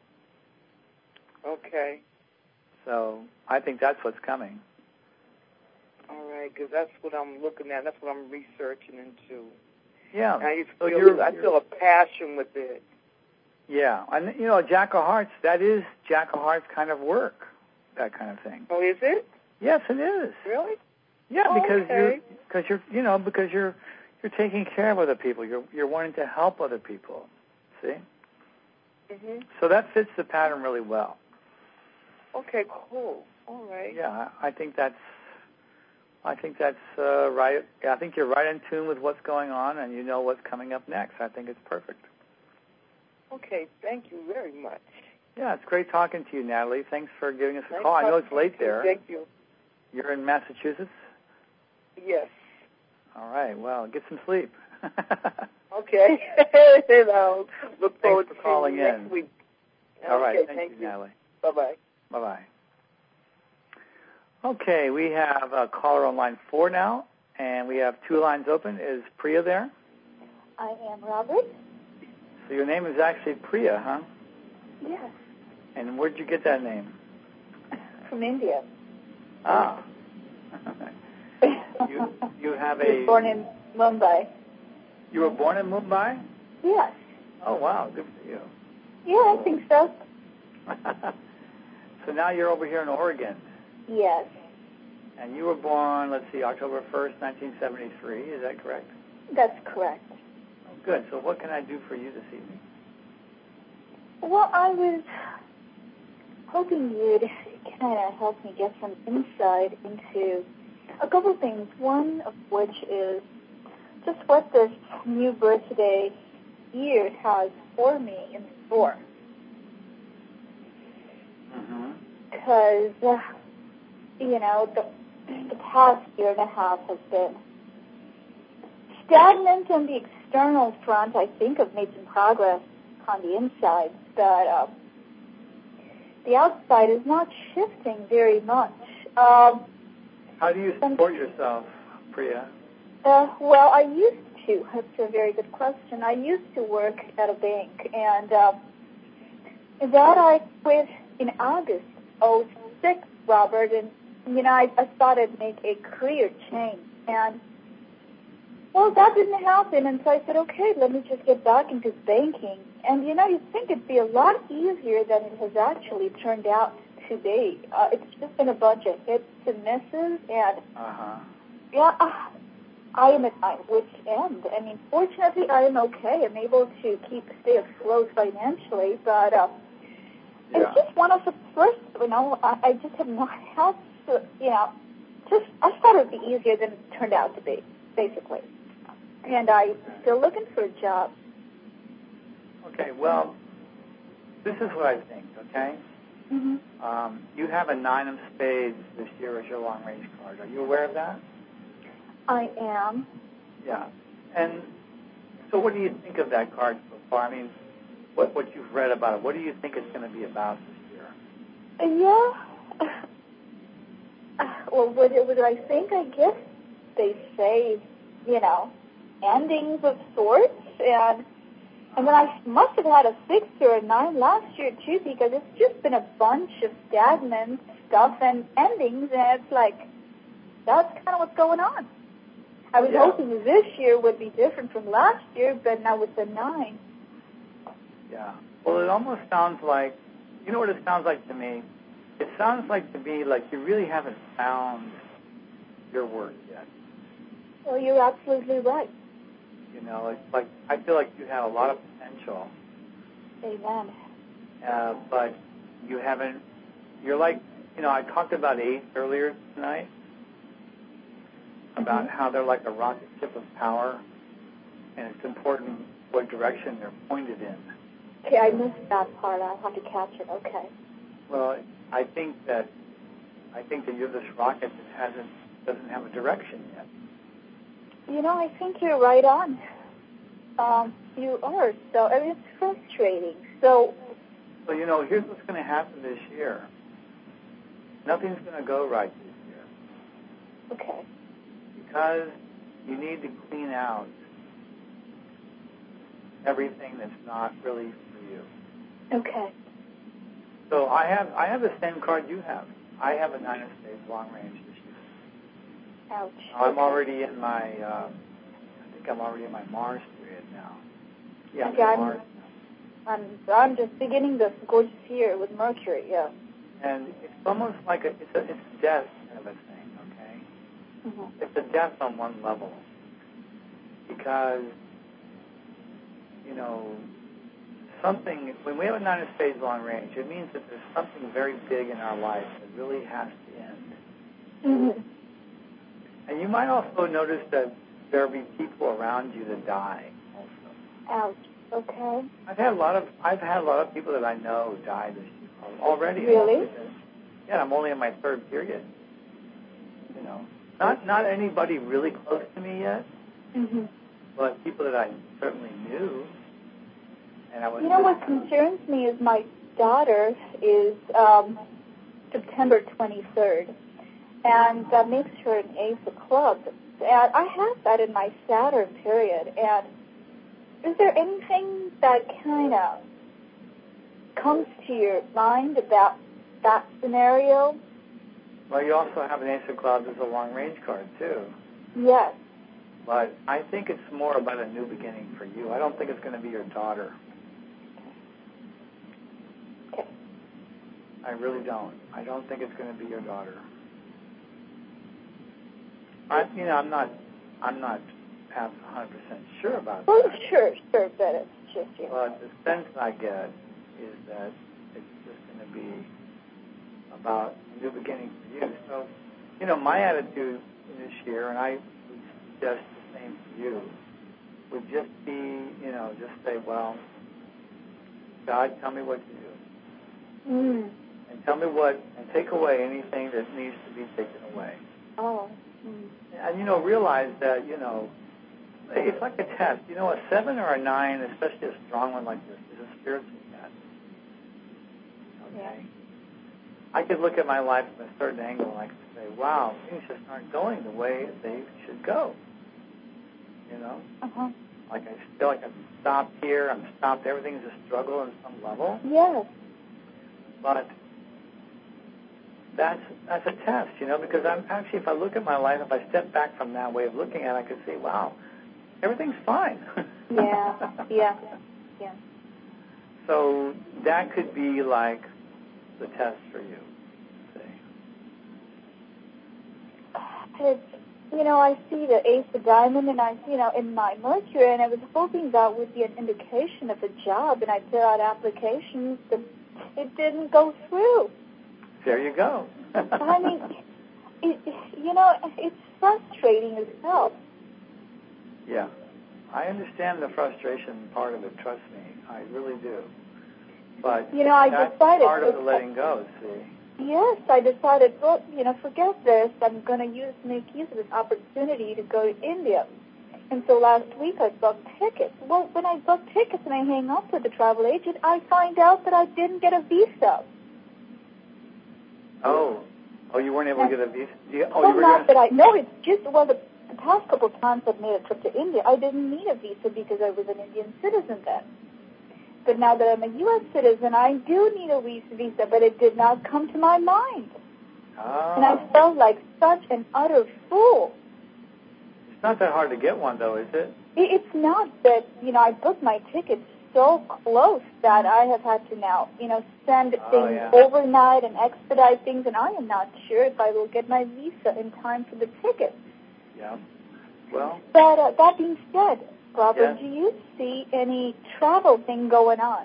Okay. So I think that's what's coming. All right, because that's what I'm looking at. That's what I'm researching into. Yeah. And I just so feel, you're, I feel a passion with it. Yeah. And, you know, Jack of Hearts, that is Jack of Hearts kind of work, that kind of thing. Oh, is it? Yes, it is. Really? Yeah, oh, because okay. you're because you're you know because you're you're taking care of other people. You're you're wanting to help other people. See? Mhm. So that fits the pattern really well. Okay, cool. All right. Yeah, I think that's I think that's uh, right. I think you're right in tune with what's going on, and you know what's coming up next. I think it's perfect. Okay, thank you very much. Yeah, it's great talking to you, Natalie. Thanks for giving us a nice call. I know it's late there. Thank you. You're in Massachusetts? Yes. All right. Well, get some sleep. Okay. And I'll look forward Thanks for to calling seeing you in. next week. All right. Okay, Thank, thank you, you, Natalie. Bye-bye. Bye-bye. Okay, we have a caller on line four now, and we have two lines open. Is Priya there? I am Robert. So your name is actually Priya, huh? Yes. And where'd you get that name? From India. Ah. you you have a... I was born in Mumbai. You were born in Mumbai? Yes. Oh, wow. Good for you. Yeah, I think so. So now you're over here in Oregon. Yes. And you were born, let's see, October first, nineteen seventy-three. Is that correct? That's correct. Oh, good. So what can I do for you this evening? Well, I was hoping you'd kind of help me get some insight into a couple things. One of which is just what this new birthday year has for me in store. Mm-hmm. Because, uh, you know, the, the past year and a half has been stagnant on the external front. I think I've made some progress on the inside, but uh, the outside is not shifting very much. Um, How do you support yourself, Priya? Uh, well, I used to. That's a very good question. I used to work at a bank, and uh, that I quit in August oh six, Robert, and, you know, I, I thought I'd make a career change, and, well, that didn't happen, and so I said, okay, let me just get back into banking, and, you know, you'd think it'd be a lot easier than it has actually turned out to be. Uh, it's just been a bunch of hits and misses, and, uh-huh. yeah, uh, I am at my wit's end. I mean, fortunately, I am okay. I'm able to keep stay afloat financially, but uh, Yeah. It's just one of the first, you know, I, I just have not had to, you know, just, I thought it would be easier than it turned out to be, basically. And I'm still looking for a job. Okay, well, this is what I think, okay? Mm-hmm. Um, you have a nine of spades this year as your long-range card. Are you aware of that? I am. Yeah. And so what do you think of that card so far? I mean, what, what you've read about it, what do you think it's going to be about this year? Yeah. Well, what, what do I think? I guess they say, you know, endings of sorts, and and then I must have had a six or a nine last year too, because it's just been a bunch of stagnant stuff and endings, and it's like that's kind of what's going on. I was Yeah. hoping this year would be different from last year, but now with the nine. Yeah. Well, it almost sounds like, you know what it sounds like to me? It sounds like to me like you really haven't found your work yet. Well, you're absolutely right. You know, it's like I feel like you have a lot of potential, Amen. uh, but you haven't. You're like, you know, I talked about eight earlier tonight, about Mm-hmm. how they're like a rocket ship of power, and it's important what direction they're pointed in. Okay, I missed that part. I'll have to catch it. Okay. Well, I think that I think that you're this rocket that hasn't doesn't have a direction yet. You know, I think you're right on. Um, you are. So, I mean, it's frustrating. So, So, you know, here's what's going to happen this year. Nothing's going to go right this year. okay. Because you need to clean out everything that's not really for you. Okay. So I have I have the same card you have. I have a nine of spades long range this year. Ouch. I'm okay. already in my, uh, I think I'm already in my Mars period now. Yeah, I'm Okay, in I'm, Mars. I'm, I'm just beginning this gorgeous year with Mercury, yeah. And it's almost like a, it's a, it's a death kind of a thing, okay? Mm-hmm. It's a death on one level. Because, you know, something, when we have a nine of spades long range, it means that there's something very big in our life that really has to end. Mm-hmm. And you might also notice that there will be people around you that die also. Ouch. Okay. I've had a lot of I've had a lot of people that I know die this year already. Really? Yeah, I'm only in my third period. You know, not not anybody really close to me yet, Mm-hmm. but people that I certainly knew. And I was. You know what concerns me is my daughter is um, September twenty-third, and that makes her an ace of clubs. And I have that in my Saturn period. And is there anything that kind of comes to your mind about that scenario? Well, you also have an ace of clubs as a long range card too. Yes. But I think it's more about a new beginning for you. I don't think it's going to be your daughter. Okay. I really don't. I don't think it's going to be your daughter. I, you know, I'm not, I'm not one hundred percent sure about Well, that. sure, sure, but it's just, you know. But the sense I get is that it's just going to be about a new beginning for you. So, you know, my attitude this year, and I would suggest the same for you, would just be, you know, just say, well, God, tell me what to do. Mm. And tell me what, and take away anything that needs to be taken away. Oh. Mm. And, you know, realize that, you know, it's like a test. You know, a seven or a nine, especially a strong one like this, is a spiritual test. Okay? Yeah. I could look at my life from a certain angle and I could say, wow, things just aren't going the way they should go. You know? Uh-huh. Like I feel like I'm stopped here, I'm stopped, everything's a struggle on some level. Yes. But that's that's a test, you know, because I'm actually, if I look at my life, if I step back from that way of looking at it, I can see, wow, everything's fine. Yeah, yeah, yeah. So that could be like the test for you. See? It's, you know, I see the ace of diamond, and I, you know, in my Mercury, and I was hoping that would be an indication of a job, and I fill out applications, but it didn't go through. There you go. I mean, it, you know, it's frustrating as hell. Yeah. I understand the frustration part of it, trust me. I really do. But you know, I that's decided part of the letting go, see. Yes, I decided, well, you know, forget this. I'm going to use make use of this opportunity to go to India. And so last week I booked tickets. Well, when I booked tickets and I hang up with the travel agent, I find out that I didn't get a visa. Oh. Oh, you weren't able and, to get a visa? You, oh, well, you were not gonna... that I... No, it's just, well, the, the past couple of times I've made a trip to India, I didn't need a visa because I was an Indian citizen then. But now that I'm a U S citizen, I do need a visa, but it did not come to my mind. Oh. And I felt like such an utter fool. It's not that hard to get one, though, is it? It's not, but, you know, I booked my tickets so close that I have had to now, you know, send oh, things yeah. overnight and expedite things, and I am not sure if I will get my visa in time for the ticket. Yeah. Well. But uh, that being said, Robert, yes. do you see any travel thing going on?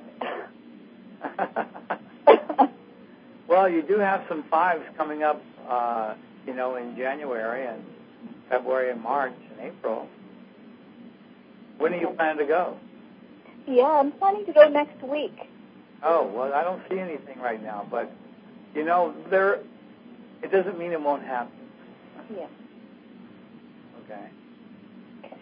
Well, you do have some fives coming up, uh, you know, in January and February and March and April. When are you planning to go? Yeah, I'm planning to go next week. Oh, well, I don't see anything right now, but, you know, there. It doesn't mean it won't happen. Yeah. Okay. Okay.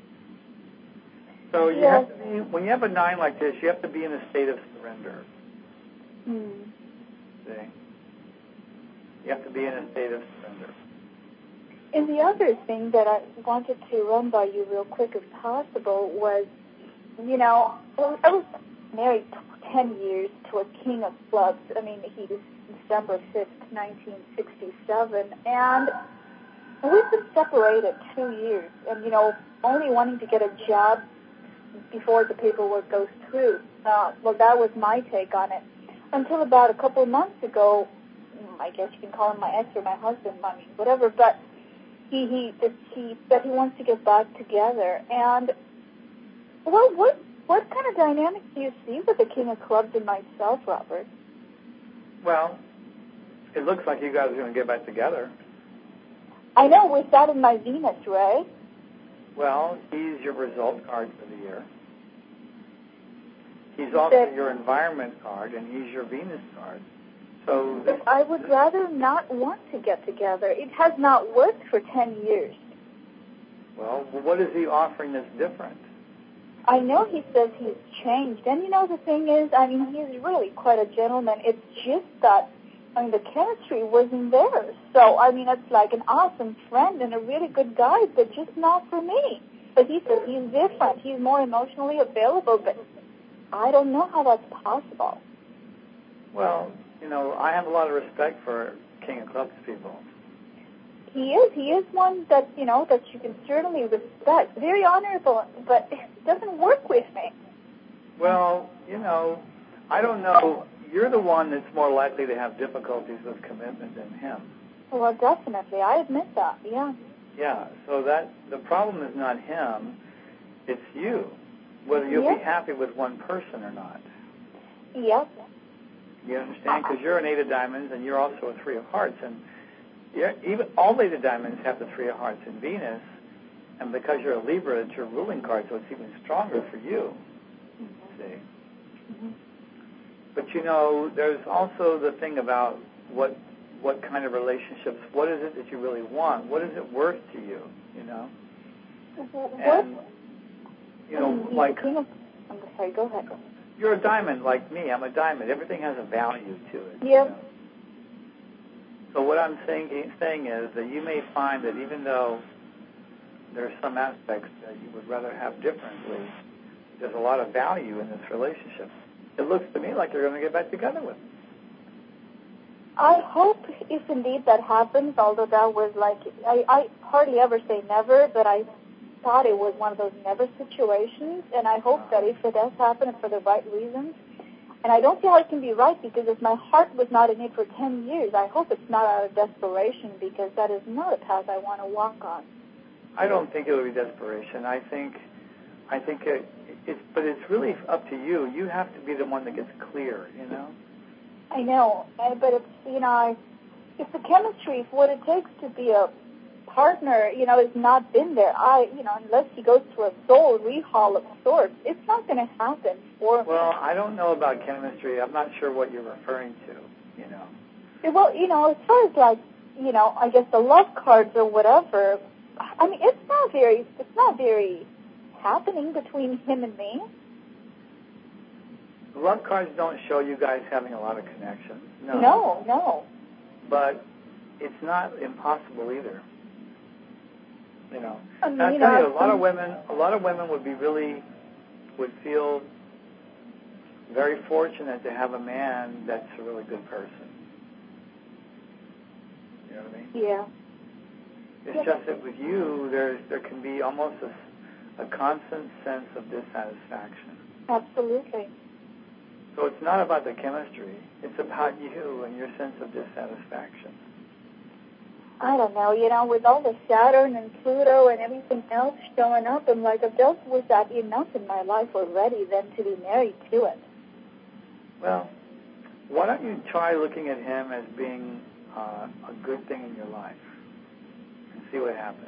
So you yes. have to be, when you have a nine like this, you have to be in a state of surrender. Hmm. See? You have to be in a state of surrender. And the other thing that I wanted to run by you real quick, if possible, was, you know, I was married ten years to a king of clubs. I mean, he was December fifth, nineteen sixty-seven, and we've been separated two years, and, you know, only wanting to get a job before the paperwork goes through. Uh, well, that was my take on it. Until about a couple of months ago, I guess you can call him my ex or my husband, I mean, whatever, but he he he said he wants to get back together. And, well, what what kind of dynamics do you see with the king of clubs and myself, Robert? Well, it looks like you guys are going to get back together. I know, with that in my Venus, right? Well, he's your result card for the year. He's also but, your environment card, and he's your Venus card. So this, I would this, rather not want to get together. It has not worked for ten years. Well, what is he offering that's different? I know he says he's changed. And, you know, the thing is, I mean, he's really quite a gentleman. It's just that, I mean, the chemistry wasn't there. So, I mean, it's like an awesome friend and a really good guy, but just not for me. But he says he's different. He's more emotionally available, but I don't know how that's possible. Well, you know, I have a lot of respect for King of Clubs people. He is. He is one that, you know, that you can certainly respect. Very honorable, but it doesn't work with me. Well, you know, I don't know. You're the one that's more likely to have difficulties with commitment than him. Well, definitely. I admit that, yeah. Yeah, so that the problem is not him. It's you, whether you'll yep. be happy with one person or not. Yep. You understand? Because you're an eight of diamonds and you're also a three of hearts. And you're, even all eight of diamonds have the three of hearts in Venus. And because you're a Libra, it's your ruling card, so it's even stronger for you. Mm-hmm. See? Mm-hmm. But, you know, there's also the thing about what what kind of relationships, what is it that you really want? What is it worth to you, you know? What? And, you know, um, like... I'm sorry, go ahead. You're a diamond like me. I'm a diamond. Everything has a value to it. Yep. You know? So what I'm saying, saying is that you may find that even though there are some aspects that you would rather have differently, there's a lot of value in this relationship. It looks to me like you're going to get back together with him. I hope if indeed that happens, although that was like, I, I hardly ever say never, but I thought it was one of those never situations, and I hope that if it does happen, it's for the right reasons. And I don't see how it can be right, because if my heart was not in it for ten years, I hope it's not out of desperation, because that is not a path I want to walk on. I don't think it would be desperation. I think, I think it, it's, but it's really up to you. You have to be the one that gets clear, you know? I know, uh, but it's, you know, I, it's the chemistry. If what it takes to be a partner, you know, has not been there, I, you know, unless he goes through a soul rehaul of sorts, it's not going to happen for me. Well, I don't know about chemistry. I'm not sure what you're referring to, you know. Well, you know, as far as like, you know, I guess the love cards or whatever, I mean, it's not very, it's not very happening between him and me. Love cards don't show you guys having a lot of connections. No. No, no. But it's not impossible either. You know. I mean, and I you tell know, you, a lot of women, a lot of women would be really, would feel very fortunate to have a man that's a really good person. You know what I mean? Yeah. It's yeah. just that with you, there's there can be almost a, a constant sense of dissatisfaction. Absolutely. So it's not about the chemistry. It's about you and your sense of dissatisfaction. I don't know, you know, with all the Saturn and Pluto and everything else showing up, I'm like, I've dealt with that enough in my life already than to be married to it. Well, why don't you try looking at him as being uh, a good thing in your life and see what happens.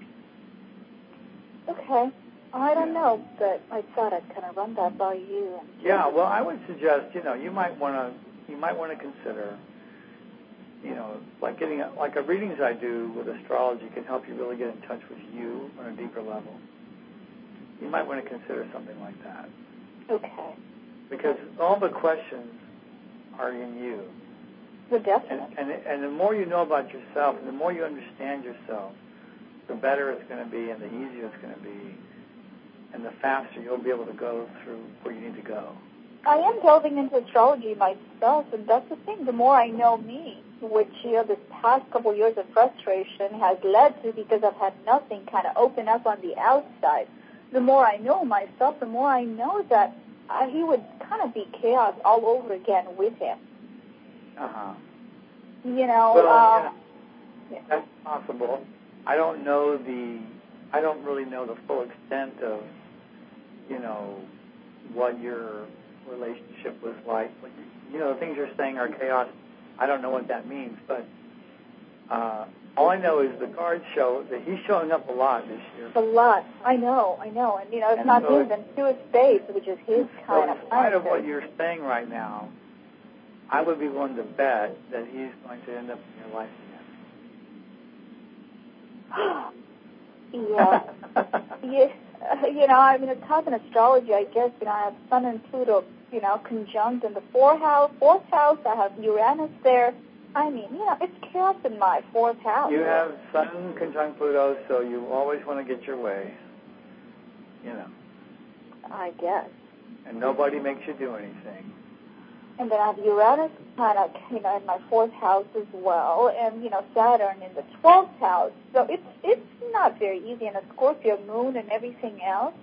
Okay. I don't Yeah. know, but I thought I'd kind of run that by you. And Yeah, well, I would suggest, you know, you might want to, you might want to consider, you know, like getting, a, like a readings I do with astrology can help you really get in touch with you on a deeper level. You might want to consider something like that. Okay. Because all the questions are in you. Well, definitely. And, and, and the more you know about yourself, and the more you understand yourself, the better it's going to be and the easier it's going to be. And the faster you'll be able to go through where you need to go. I am delving into astrology myself, and that's the thing. The more I know me, which, you know, this past couple of years of frustration has led to, because I've had nothing kind of open up on the outside, the more I know myself, the more I know that uh, he would kind of be chaos all over again with him. Uh-huh. You know, well, uh, yeah, that's possible. I don't know the, I don't really know the full extent of, you know, what your relationship was like. You know, the things you're saying are chaos. I don't know what that means, but uh, all I know is the cards show that he's showing up a lot this year. a lot. I know, I know. And, you know, it's And not so him, then two of spades, which is his So kind in of spite of answer. what you're saying right now, I would be willing to bet that he's going to end up in your life again. Yeah. Yes. Uh, you know, I mean, it's tough in astrology, I guess. You know, I have Sun and Pluto, you know, conjunct in the fourth house. Fourth house, I have Uranus there. I mean, you know, it's chaos in my fourth house. You have Sun conjunct Pluto, so you always want to get your way, you know. I guess. And nobody makes you do anything. And then I have Uranus kind of, you know, in my fourth house as well, and, you know, Saturn in the twelfth house. So it's it's not very easy, and a Scorpio moon and everything else.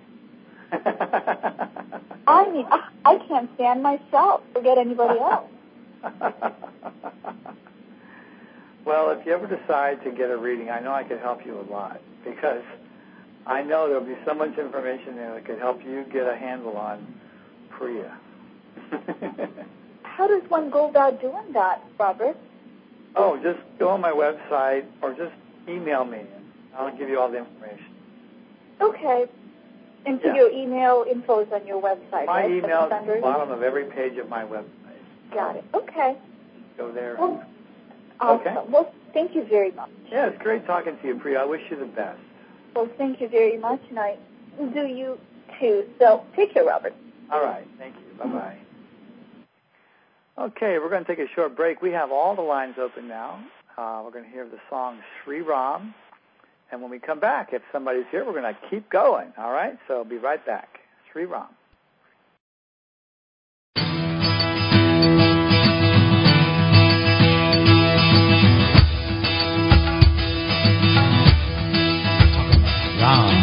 I mean, I, I can't stand myself. Forget anybody else. Well, if you ever decide to get a reading, I know I could help you a lot, because I know there'll be so much information there that could help you get a handle on Priya. How does one go about doing that, Robert? Oh, just go on my website or just email me, and I'll give you all the information. Okay. And Yeah. your email info is on your website, My right? email is That's at the bottom of every page of my website. Got it. Okay. Go there. Well, awesome. Okay. Well, thank you very much. Yeah, it's great talking to you, Priya. I wish you the best. Well, thank you very much, and I do you too. So take care, Robert. All right. Thank you. Bye-bye. Okay, we're going to take a short break. We have all the lines open now. Uh, we're going to hear the song Sri Ram. And when we come back, if somebody's here, we're going to keep going. All right? So be right back. Sri Ram. Ram.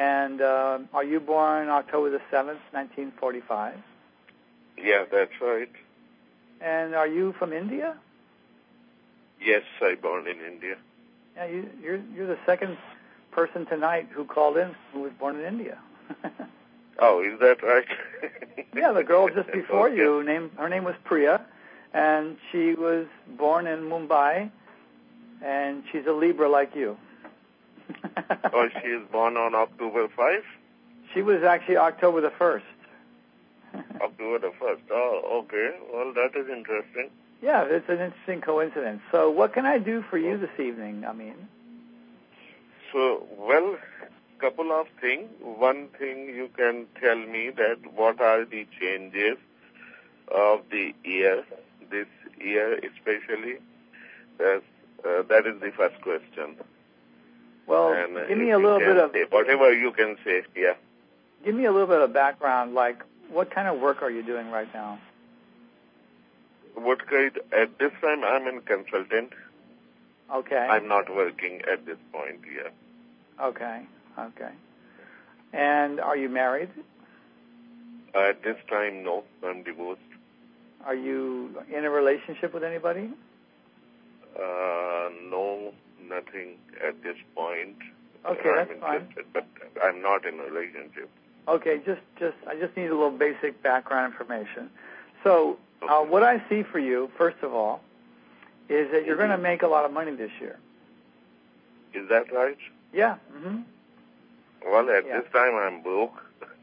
And uh, are you born October the seventh, nineteen forty-five? Yeah, that's right. And are you from India? Yes, I born in India. Yeah, you, you're you're the second person tonight who called in who was born in India. Oh, is that right? Yeah, the girl just before Okay. you, name her name was Priya, and she was born in Mumbai, and she's a Libra like you. Oh, she is born on October fifth? She was actually October the first. October the first. Oh, okay. Well, that is interesting. Yeah, it's an interesting coincidence. So what can I do for you this evening, I mean? So, well, couple of things. One thing you can tell me that what are the changes of the year, this year especially? That's, uh, that is the first question. Well, and, uh, give me if a you little can bit of... say, whatever you can say, yeah. Give me a little bit of background, like what kind of work are you doing right now? What kind, at this time I'm a consultant. Okay. I'm not working at this point, yeah. Okay, okay. And are you married? At this time, no, I'm divorced. Are you in a relationship with anybody? Uh, no, nothing at this point. Okay, I'm that's fine. interested, but I'm not in a relationship. Okay, just, just I just need a little basic background information. So uh, what I see for you, first of all, is that you're going to make a lot of money this year. Is that right? Yeah. Mm-hmm. Well, at Yeah. this time I'm broke.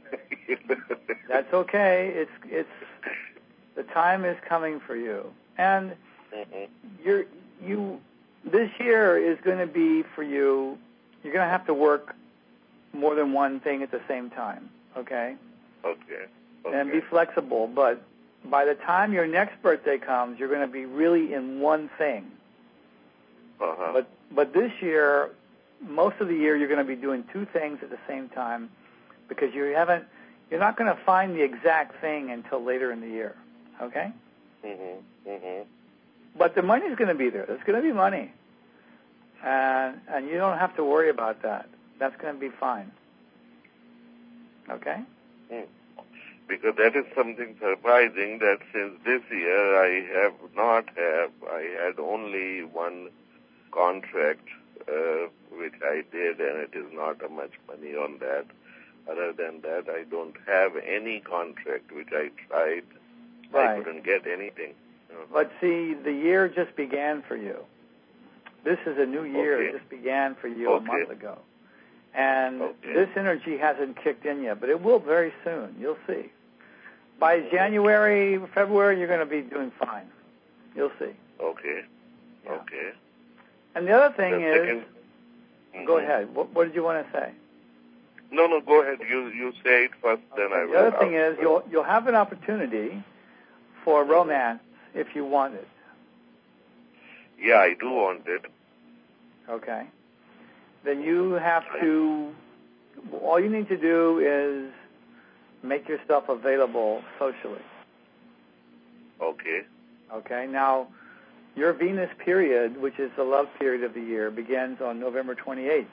That's okay. It's it's the time is coming for you, and mm-hmm. you're you this year is going to be for you. You're going to have to work more than one thing at the same time. Okay. Okay. Okay. And be flexible, but by the time your next birthday comes, you're going to be really in one thing. Uh-huh. But but this year, most of the year, you're going to be doing two things at the same time because you haven't. You're not going to find the exact thing until later in the year. Okay. Mhm. Mhm. But the money's going to be there. There's going to be money, and and you don't have to worry about that. That's going to be fine. Okay. Mm. Because that is something surprising that since this year I have not have, I had only one contract uh, which I did, and it is not uh, much money on that. Other than that, I don't have any contract which I tried. Right. I couldn't get anything. You know. But see, the year just began for you. This is a new year. Okay. It just began for you Okay. a month ago. And Okay. this energy hasn't kicked in yet, but it will very soon. You'll see. By January, February, you're going to be doing fine. You'll see. Okay. Yeah. Okay. And the other thing The is, second- go Mhm. ahead. What, what did you want to say? No, no, go ahead. You you say it first, then I will. The other thing ask. is, you'll you'll have an opportunity for romance if you want it. Yeah, I do want it. Okay. Then you have to. All you need to do is make yourself available socially. Okay. Okay. Now, your Venus period, which is the love period of the year, begins on November twenty-eighth.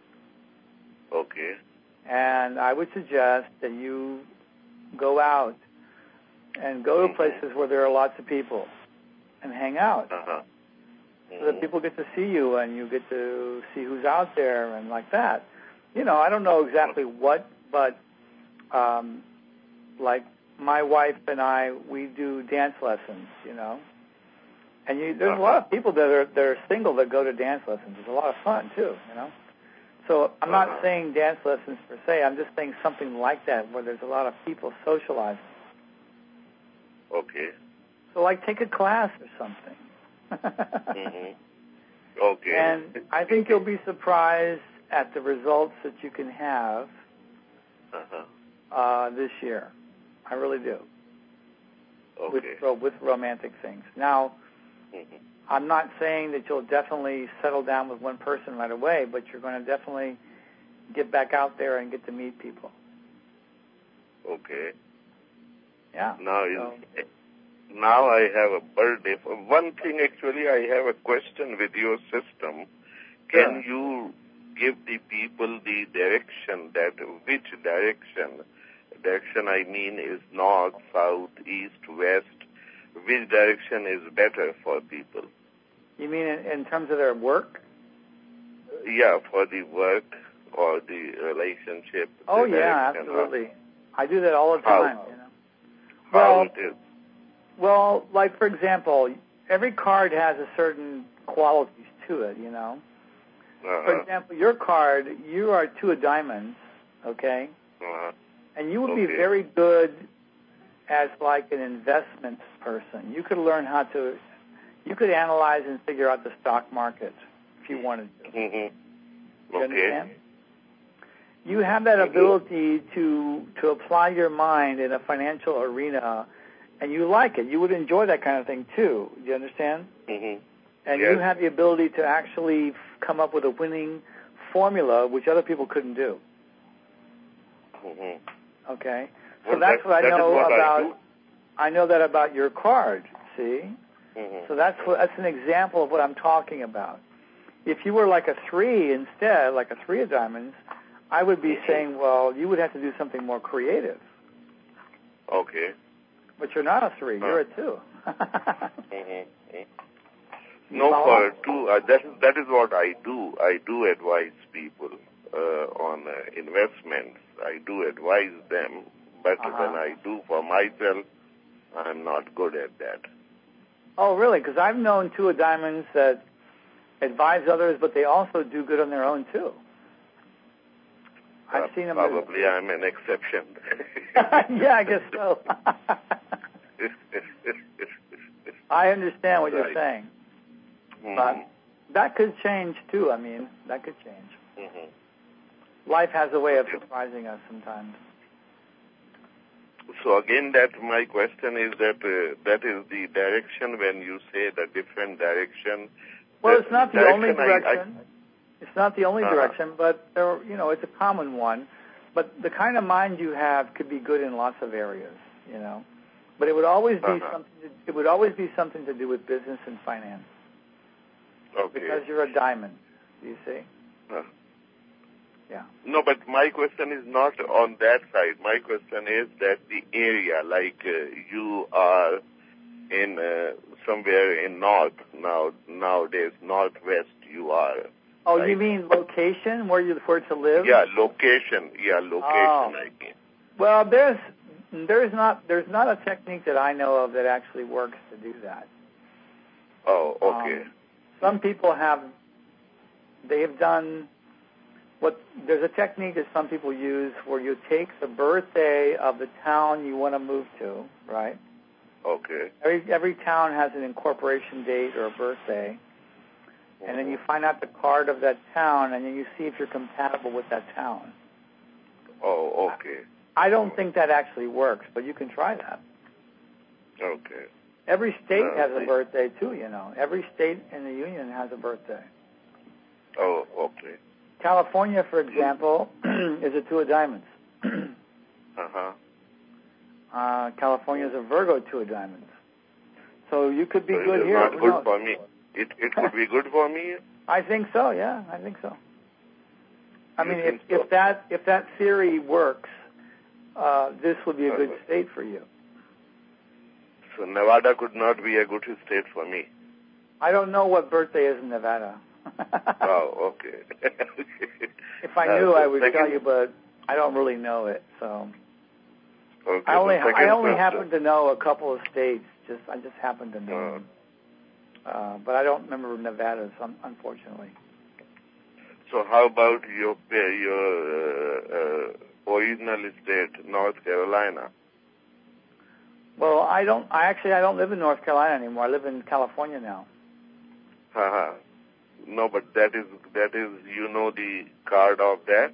Okay. And I would suggest that you go out and go to places where there are lots of people and hang out. Uh-huh. So that people get to see you and you get to see who's out there and like that. You know, I don't know exactly what, but um, like my wife and I, we do dance lessons, you know. And you, there's a lot of people that are that are single that go to dance lessons. It's a lot of fun, too, you know. So I'm not Uh-huh. saying dance lessons per se. I'm just saying something like that where there's a lot of people socializing. Okay. So like take a class or something. Mm-hmm. Okay. And I think you'll be surprised at the results that you can have Uh-huh. uh, this year. I really do. Okay. With ro- with romantic things. Now, Mm-hmm. I'm not saying that you'll definitely settle down with one person right away, but you're going to definitely get back out there and get to meet people. Okay. Yeah. Now So, is now I have a birthday. One thing actually, I have a question with your system. Can Sure. you give the people the direction, that which direction, direction I mean is north, south, east, west, which direction is better for people. You mean in, in terms of their work? Yeah, for the work or the relationship. Oh, the yeah, absolutely. How, I do that all the time. How, you know? how Well, it is. Well, like, for example, every card has a certain qualities to it, you know. Uh-huh. For example, your card, you are two of diamonds, okay? Uh-huh. And you would Okay. be very good as, like, an investment person. You could learn how to, you could analyze and figure out the stock market if you wanted to. Mm-hmm. You Okay. understand? You have that ability to to apply your mind in a financial arena, and you like it. You would enjoy that kind of thing too. Do you understand? Mm-hmm. And Yes. you have the ability to actually f- come up with a winning formula, which other people couldn't do. Mm-hmm. Okay, so Well, that's that, what I that is know what about. I, do. I know that about your card. See, Mm-hmm. so that's what, that's an example of what I'm talking about. If you were like a three instead, like a three of diamonds, I would be saying, well, you would have to do something more creative. Okay. But you're not a three. You're a two. Mm-hmm. You No, follow? for two, uh, that, is, that is what I do. I do advise people uh, on uh, investments. I do advise them, but Uh-huh. when I do for myself, I'm not good at that. Oh, really? Because I've known two of diamonds that advise others, but they also do good on their own, too. I've Uh, seen them. Probably I'm an exception. Yeah, I guess so. I understand what Right. you're saying. Mm-hmm. But that could change, too. I mean, that could change. Mm-hmm. Life has a way of Okay. surprising us sometimes. So again, that my question is that uh, that is the direction when you say the different direction. Well, that it's not the direction only I- direction. I, It's not the only Uh-huh. direction, but there, you know, it's a common one. But the kind of mind you have could be good in lots of areas, you know. But it would always be Uh-huh. something. To, it would always be something to do with business and finance, okay. because you're a diamond. You see? Uh, Yeah. No, but my question is not on that side. My question is that the area, like uh, you are in uh, somewhere in north now, nowadays, northwest you are. Oh, right? you mean location, where you where to live? Yeah, location. Yeah, location, Oh. I mean. Well, there's there's not there's not a technique that I know of that actually works to do that. Oh, okay. Um, some people have they have done what there's a technique that some people use where you take the birthday of the town you want to move to, right? Okay. Every every town has an incorporation date or a birthday, and then you find out the card of that town, and then you see if you're compatible with that town. Oh, okay. I don't think that actually works, but you can try that. Okay. Every state Uh, has a see. birthday too, you know. Every state in the union has a birthday. Oh, okay. California, for example, is a two of diamonds. Uh-huh. uh, California is a Virgo two of diamonds. So you could be So good it is here. not Who good knows? for me. It it would be good for me? I think so. Yeah, I think so. I You mean, if think so? if that if that theory works, uh, this would be a good Uh-huh. state for you. So Nevada could not be a good state for me. I don't know what birthday is in Nevada. Oh, okay. If I Uh, knew, so I would second- tell you, but I don't really know it. So Okay, I only the second I only question- happen to know a couple of states. Just I just happen to know, Uh, them. Uh, but I don't remember Nevada's, un- unfortunately. So how about your your uh, uh, original state, North Carolina? Well, I don't. I actually I don't live in North Carolina anymore. I live in California now. Haha. No, but that is that is you know the card of that.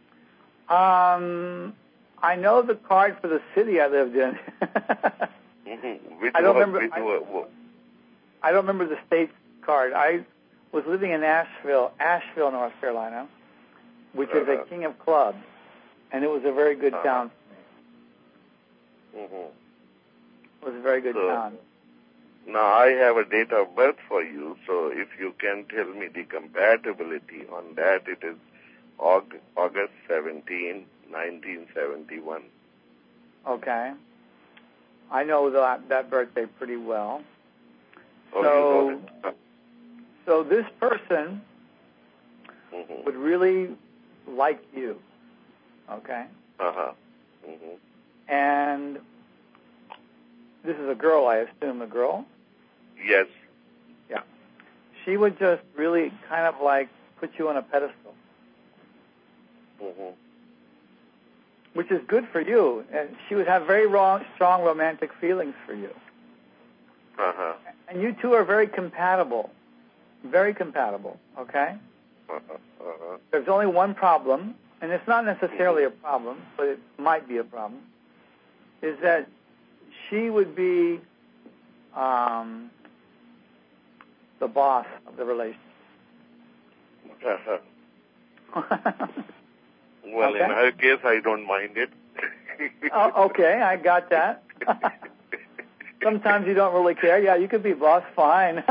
Um, I know the card for the city I lived in. Mm-hmm. Which I don't was, remember- Which I- was, I don't remember the state card. I was living in Asheville, Asheville, North Carolina, which is Uh-huh. a king of clubs, and it was a very good Uh-huh. town. mm-hmm. It was a very good So- town. Now I have a date of birth for you, so if you can tell me the compatibility on that, it is August seventeenth, nineteen seventy-one. Okay. I know that that birthday pretty well. Oh, so, you know it. so this person Mm-hmm. would really like you. Okay. Uh-huh. Mm-hmm. And this is a girl, I assume, a girl? Yes. Yeah. She would just really kind of like put you on a pedestal. Mm-hmm. Which is good for you. And she would have very wrong, strong romantic feelings for you. Uh-huh. And you two are very compatible. Very compatible, okay? Uh-huh. Uh-huh. There's only one problem, and it's not necessarily a problem, but it might be a problem, is that she would be um, the boss of the relationship. Uh-huh. Well, Okay. in her case, I don't mind it. Oh, okay, I got that. Sometimes you don't really care. Yeah, you could be boss, fine.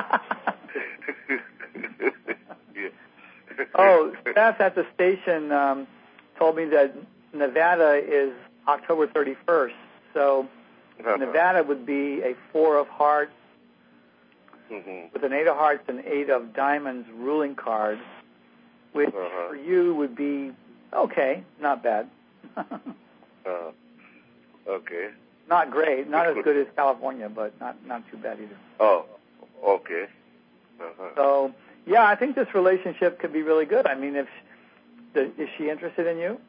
Oh, staff at the station um, told me that Nevada is October thirty-first. So Uh-huh. Nevada would be a four of hearts Mm-hmm. with an eight of hearts and eight of diamonds ruling card, which Uh-huh. for you would be okay, not bad. uh, okay. Not great, not as good as California, but not, not too bad either. Oh, okay. Uh-huh. So, yeah, I think this relationship could be really good. I mean, if is she interested in you?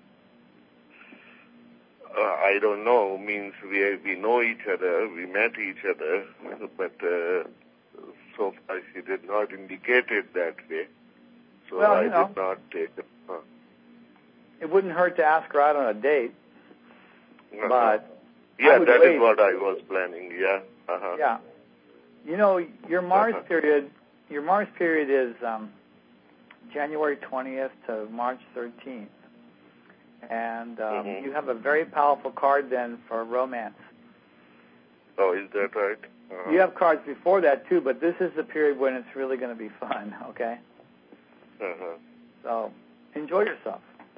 Uh, I don't know. Means we we know each other. We met each other, but uh, so far she did not indicate it that way. So Well, I you know. did not take it. Uh, It wouldn't hurt to ask her out on a date, uh-huh. but yeah, I would that wait. is what I was planning. Yeah. Uh-huh. Yeah. You know, your Mars Uh-huh. period, your Mars period is um, January twentieth to March thirteenth. And um, Mhm. you have a very powerful card then for romance. Oh, is that right? Uh-huh. You have cards before that too, but this is the period when it's really going to be fun, okay? Uh-huh. So enjoy yourself.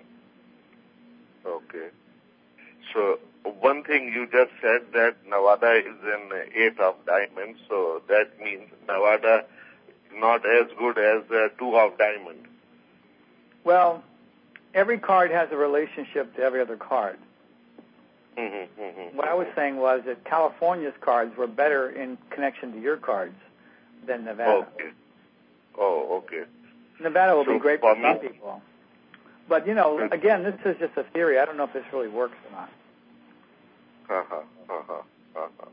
Okay. So one thing you just said that Nevada is an eight of diamonds, so that means Nevada not as good as uh, two of diamond. Well, every card has a relationship to every other card. Mm-hmm, mm-hmm, What I was saying was that California's cards were better in connection to your cards than Nevada. Okay. Oh, okay. Nevada will So be great for for me- some people. But, you know, again, this is just a theory. I don't know if this really works or not. Uh-huh, uh-huh, uh-huh.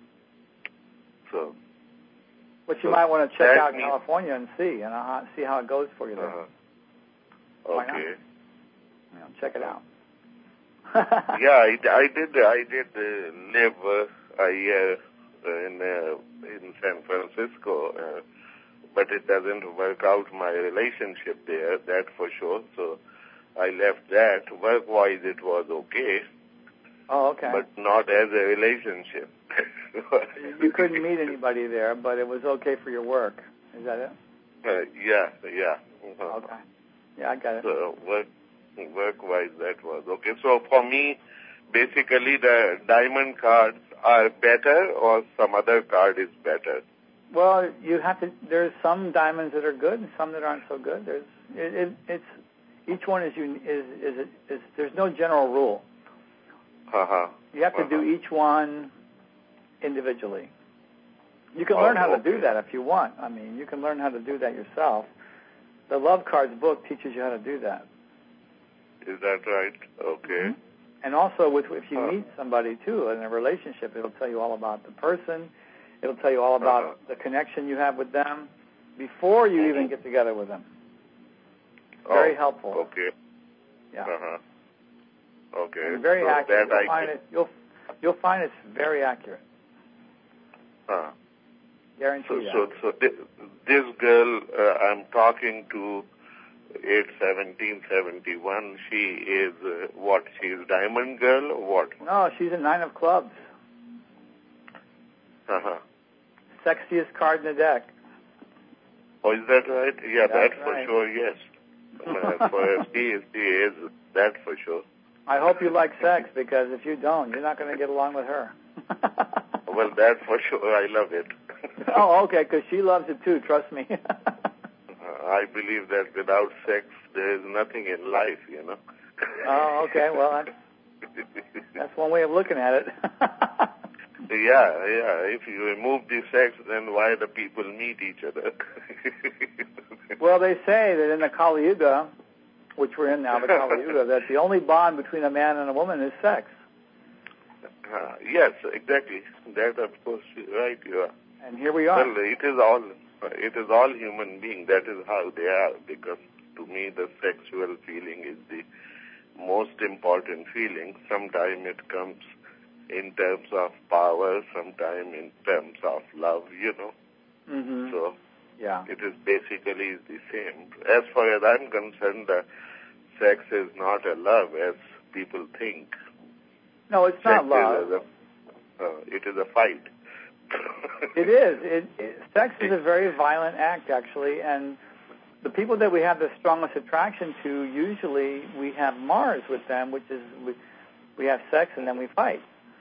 So, But you So might want to check that out means- California and see, and uh, see how it goes for you there. uh-huh. Why not? Okay. You know, check it out. Yeah, I, I did. I did uh, live uh, a year uh, in uh, in San Francisco, uh, but it doesn't work out my relationship there. That for sure. So I left that. Work-wise, it was okay, Oh, okay. but not as a relationship. You couldn't meet anybody there, but it was okay for your work. Is that it? Uh, yeah, yeah. Uh-huh. Okay. Yeah, I got it. So work, work-wise, that was okay. So for me, basically, the diamond cards are better, or some other card is better. Well, you have to. There's some diamonds that are good, and some that aren't so good. There's it, it, it's each one is un, is, is is there's no general rule. Uh-huh. You have to uh-huh. do each one individually. You can Oh, learn how to okay. do that if you want. I mean, you can learn how to do that yourself. The Love Cards book teaches you how to do that. Is that right? Okay. And also, with if you Huh. meet somebody too in a relationship, it'll tell you all about the person. It'll tell you all about Uh-huh. the connection you have with them before you Mhm. even get together with them. Very oh, helpful. Okay. Yeah. Uh-huh. Okay. And very so accurate. That You'll I find can, it. You'll you'll find it's very accurate. uh, Guarantee so, that. so, so this, this girl uh, I'm talking to, eight seventeen seventy-one, she is uh, what? She is diamond girl or what? No, she's a nine of clubs. Uh-huh. Sexiest card in the deck. Oh, is that right? Yeah, That's that for right. sure, yes. Uh, for a P H D is, that for sure. I hope you like sex, because if you don't, you're not going to get along with her. Well, that for sure. I love it. Oh, okay, because she loves it too, trust me. uh, I believe that without sex, there is nothing in life, you know. Oh, okay, well, that's, that's one way of looking at it. Yeah, yeah. If you remove the sex, then why the people meet each other? Well, they say that in the Kali Yuga, which we're in now, the Kali Yuga, that the only bond between a man and a woman is sex. Uh, yes, exactly. That, of course, right, you are. And here we are. Well, it is all, it is all human beings. That is how they are, because to me, the sexual feeling is the most important feeling. Sometimes it comes in terms of power, sometimes in terms of love, you know. Mm-hmm. So yeah. it is basically the same. As far as I'm concerned, the sex is not a love as people think. No, it's sex not love. Is a, uh, it is a fight. It is. It, it, sex is a very violent act, actually, and the people that we have the strongest attraction to, usually we have Mars with them, which is we, we have sex and then we fight.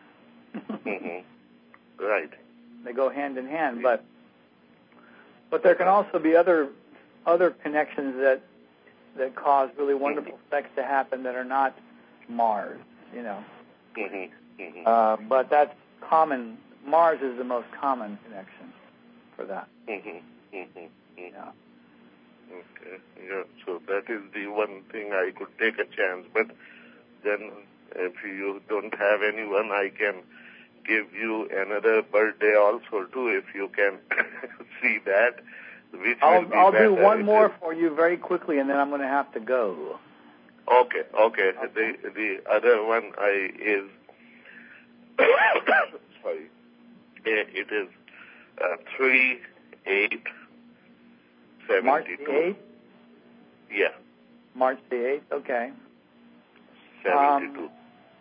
Mm-hmm. Right. They go hand in hand, but but there can also be other other connections that that cause really wonderful mm-hmm. sex to happen that are not Mars, you know. Mm-hmm. Mm-hmm. Uh, but that's common. Mars is the most common connection for that. Mm-hmm. Mm-hmm. Yeah. Okay. Yeah. So that is the one thing I could take a chance, but then if you don't have anyone, I can give you another birthday also too, if you can see that. Which I'll, will be I'll better. do one It more is... for you very quickly, and then I'm going to have to go. Okay, okay. okay. The the other one I is sorry. It is uh, three eight seventy two. March the eighth. Yeah. March the eighth. Okay. Seventy two. Um,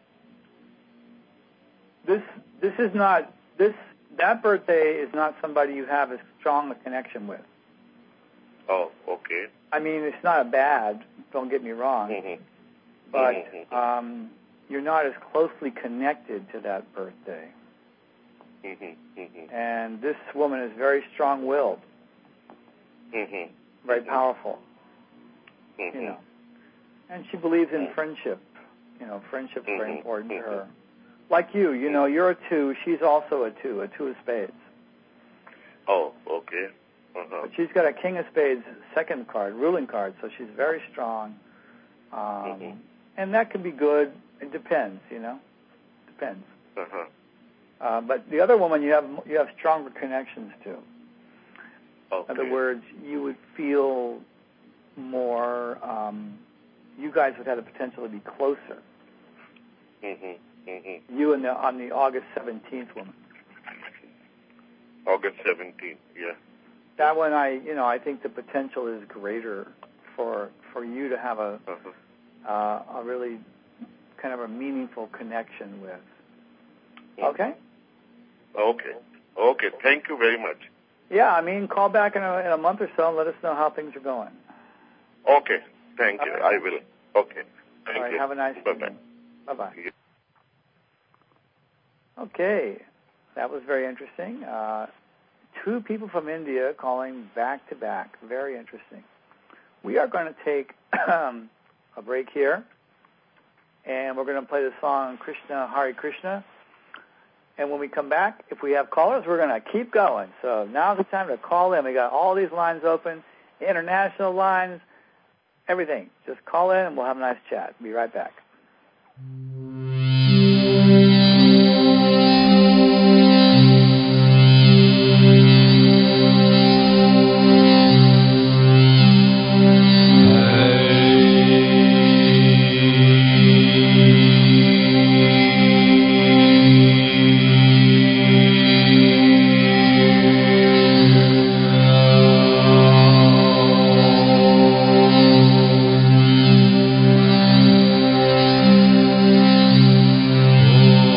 this this is not this that birthday is not somebody you have as strong a connection with. Oh, okay. I mean, it's not a bad. Don't get me wrong, mm-hmm. but mm-hmm. um, you're not as closely connected to that birthday. Mm-hmm. Mm-hmm. And this woman is very strong-willed, mm-hmm. very mm-hmm. powerful, mm-hmm. you know. And she believes in mm-hmm. friendship. You know, friendship's mm-hmm. very important mm-hmm. to her. Like you, you know, you're a two. She's also a two, a two of spades. Oh, okay. Uh-huh. But she's got a king of spades second card, ruling card, so she's very strong. Um, mm-hmm. And that can be good. It depends, you know. Depends. Uh-huh. Uh, but the other woman, you have you have stronger connections to. Okay. In other words, you would feel more. Um, you guys would have the potential to be closer. Mm-hmm. Mm-hmm. You and the on the August seventeenth woman. August seventeenth. Yeah. That one, I you know, I think the potential is greater for for you to have a uh-huh. uh, a really kind of a meaningful connection with. Mm-hmm. Okay. Okay. Okay. Thank you very much. Yeah, I mean, call back in a, in a month or so and let us know how things are going. Okay. Thank you. Right. I will. Okay. Thank All right. you. Have a nice Bye-bye. evening. Bye-bye. Okay. That was very interesting. Uh, two people from India calling back to back. Very interesting. We are going to take um, a break here, and we're going to play the song Krishna Hare Krishna. And when we come back, if we have callers, we're going to keep going. So now's the time to call in. We got all these lines open, international lines, everything. Just call in, and we'll have a nice chat. Be right back. Oh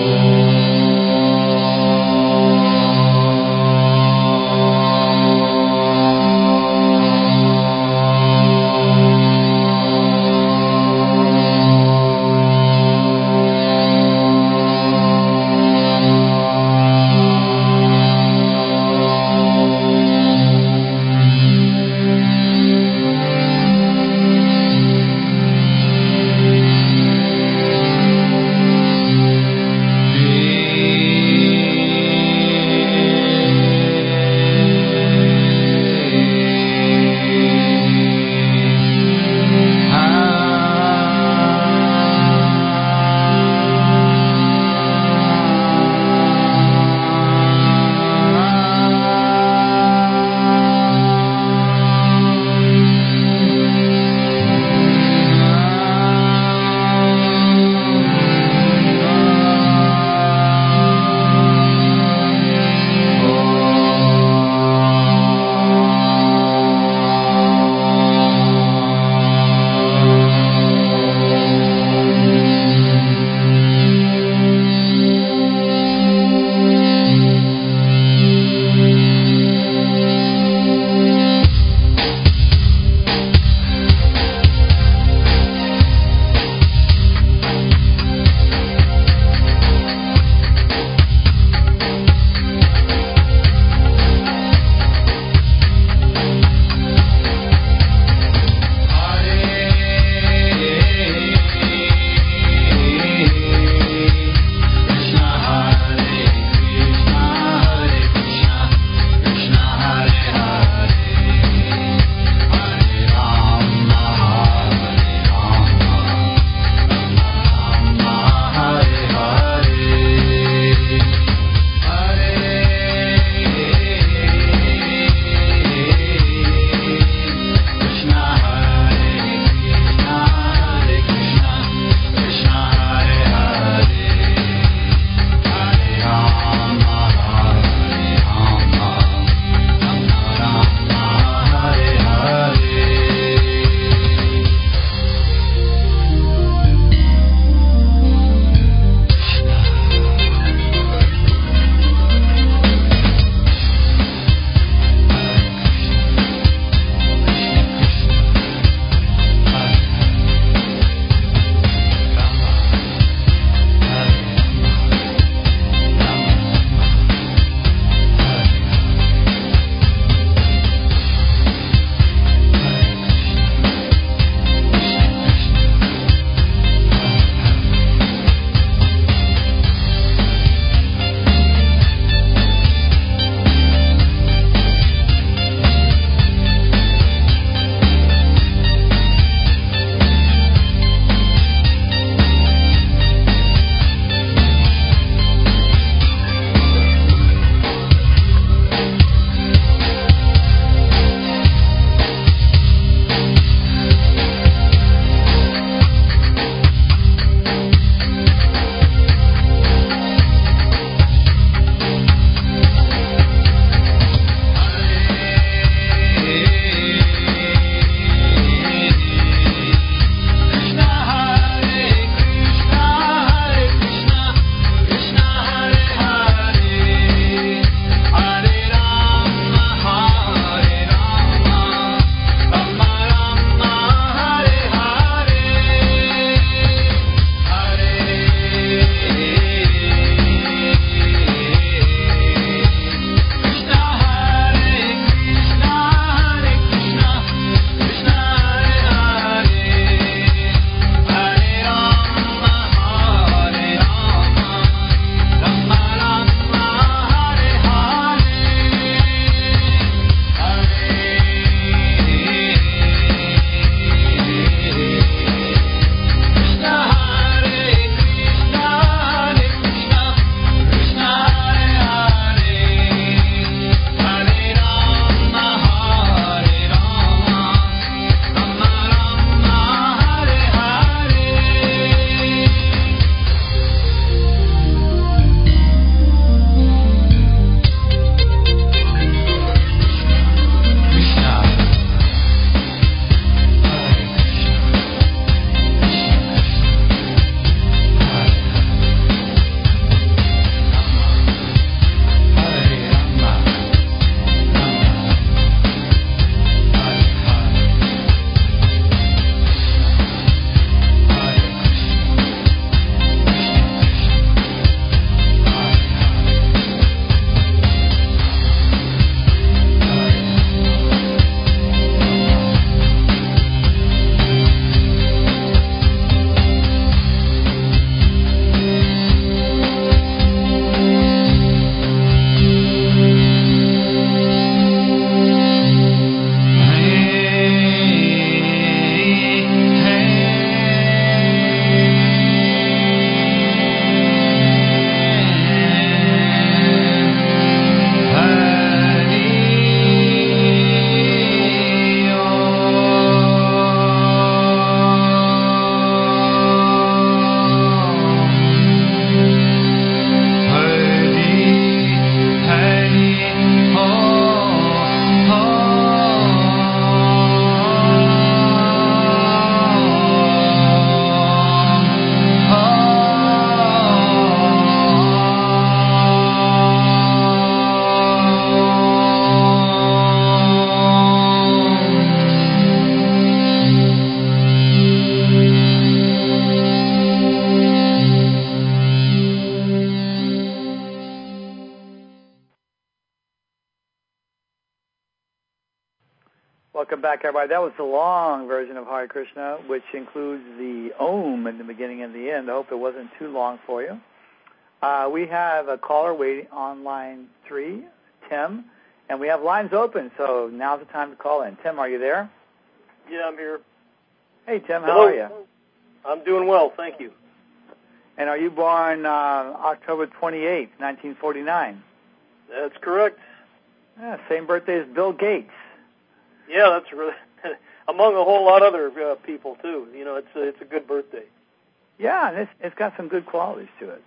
Welcome back, everybody. That was the long version of Hare Krishna, which includes the Om in the beginning and the end. I hope it wasn't too long for you. Uh, we have a caller waiting on line three, Tim, and we have lines open, so now's the time to call in. Tim, are you there? Yeah, I'm here. Hey, Tim, how Hello. are you? I'm doing well, thank you. And are you born uh, October twenty-eighth, nineteen forty-nine? That's correct. Yeah, same birthday as Bill Gates. Yeah, that's really among a whole lot of other uh, people too. You know, it's a, it's a good birthday. Yeah, and it's it's got some good qualities to it.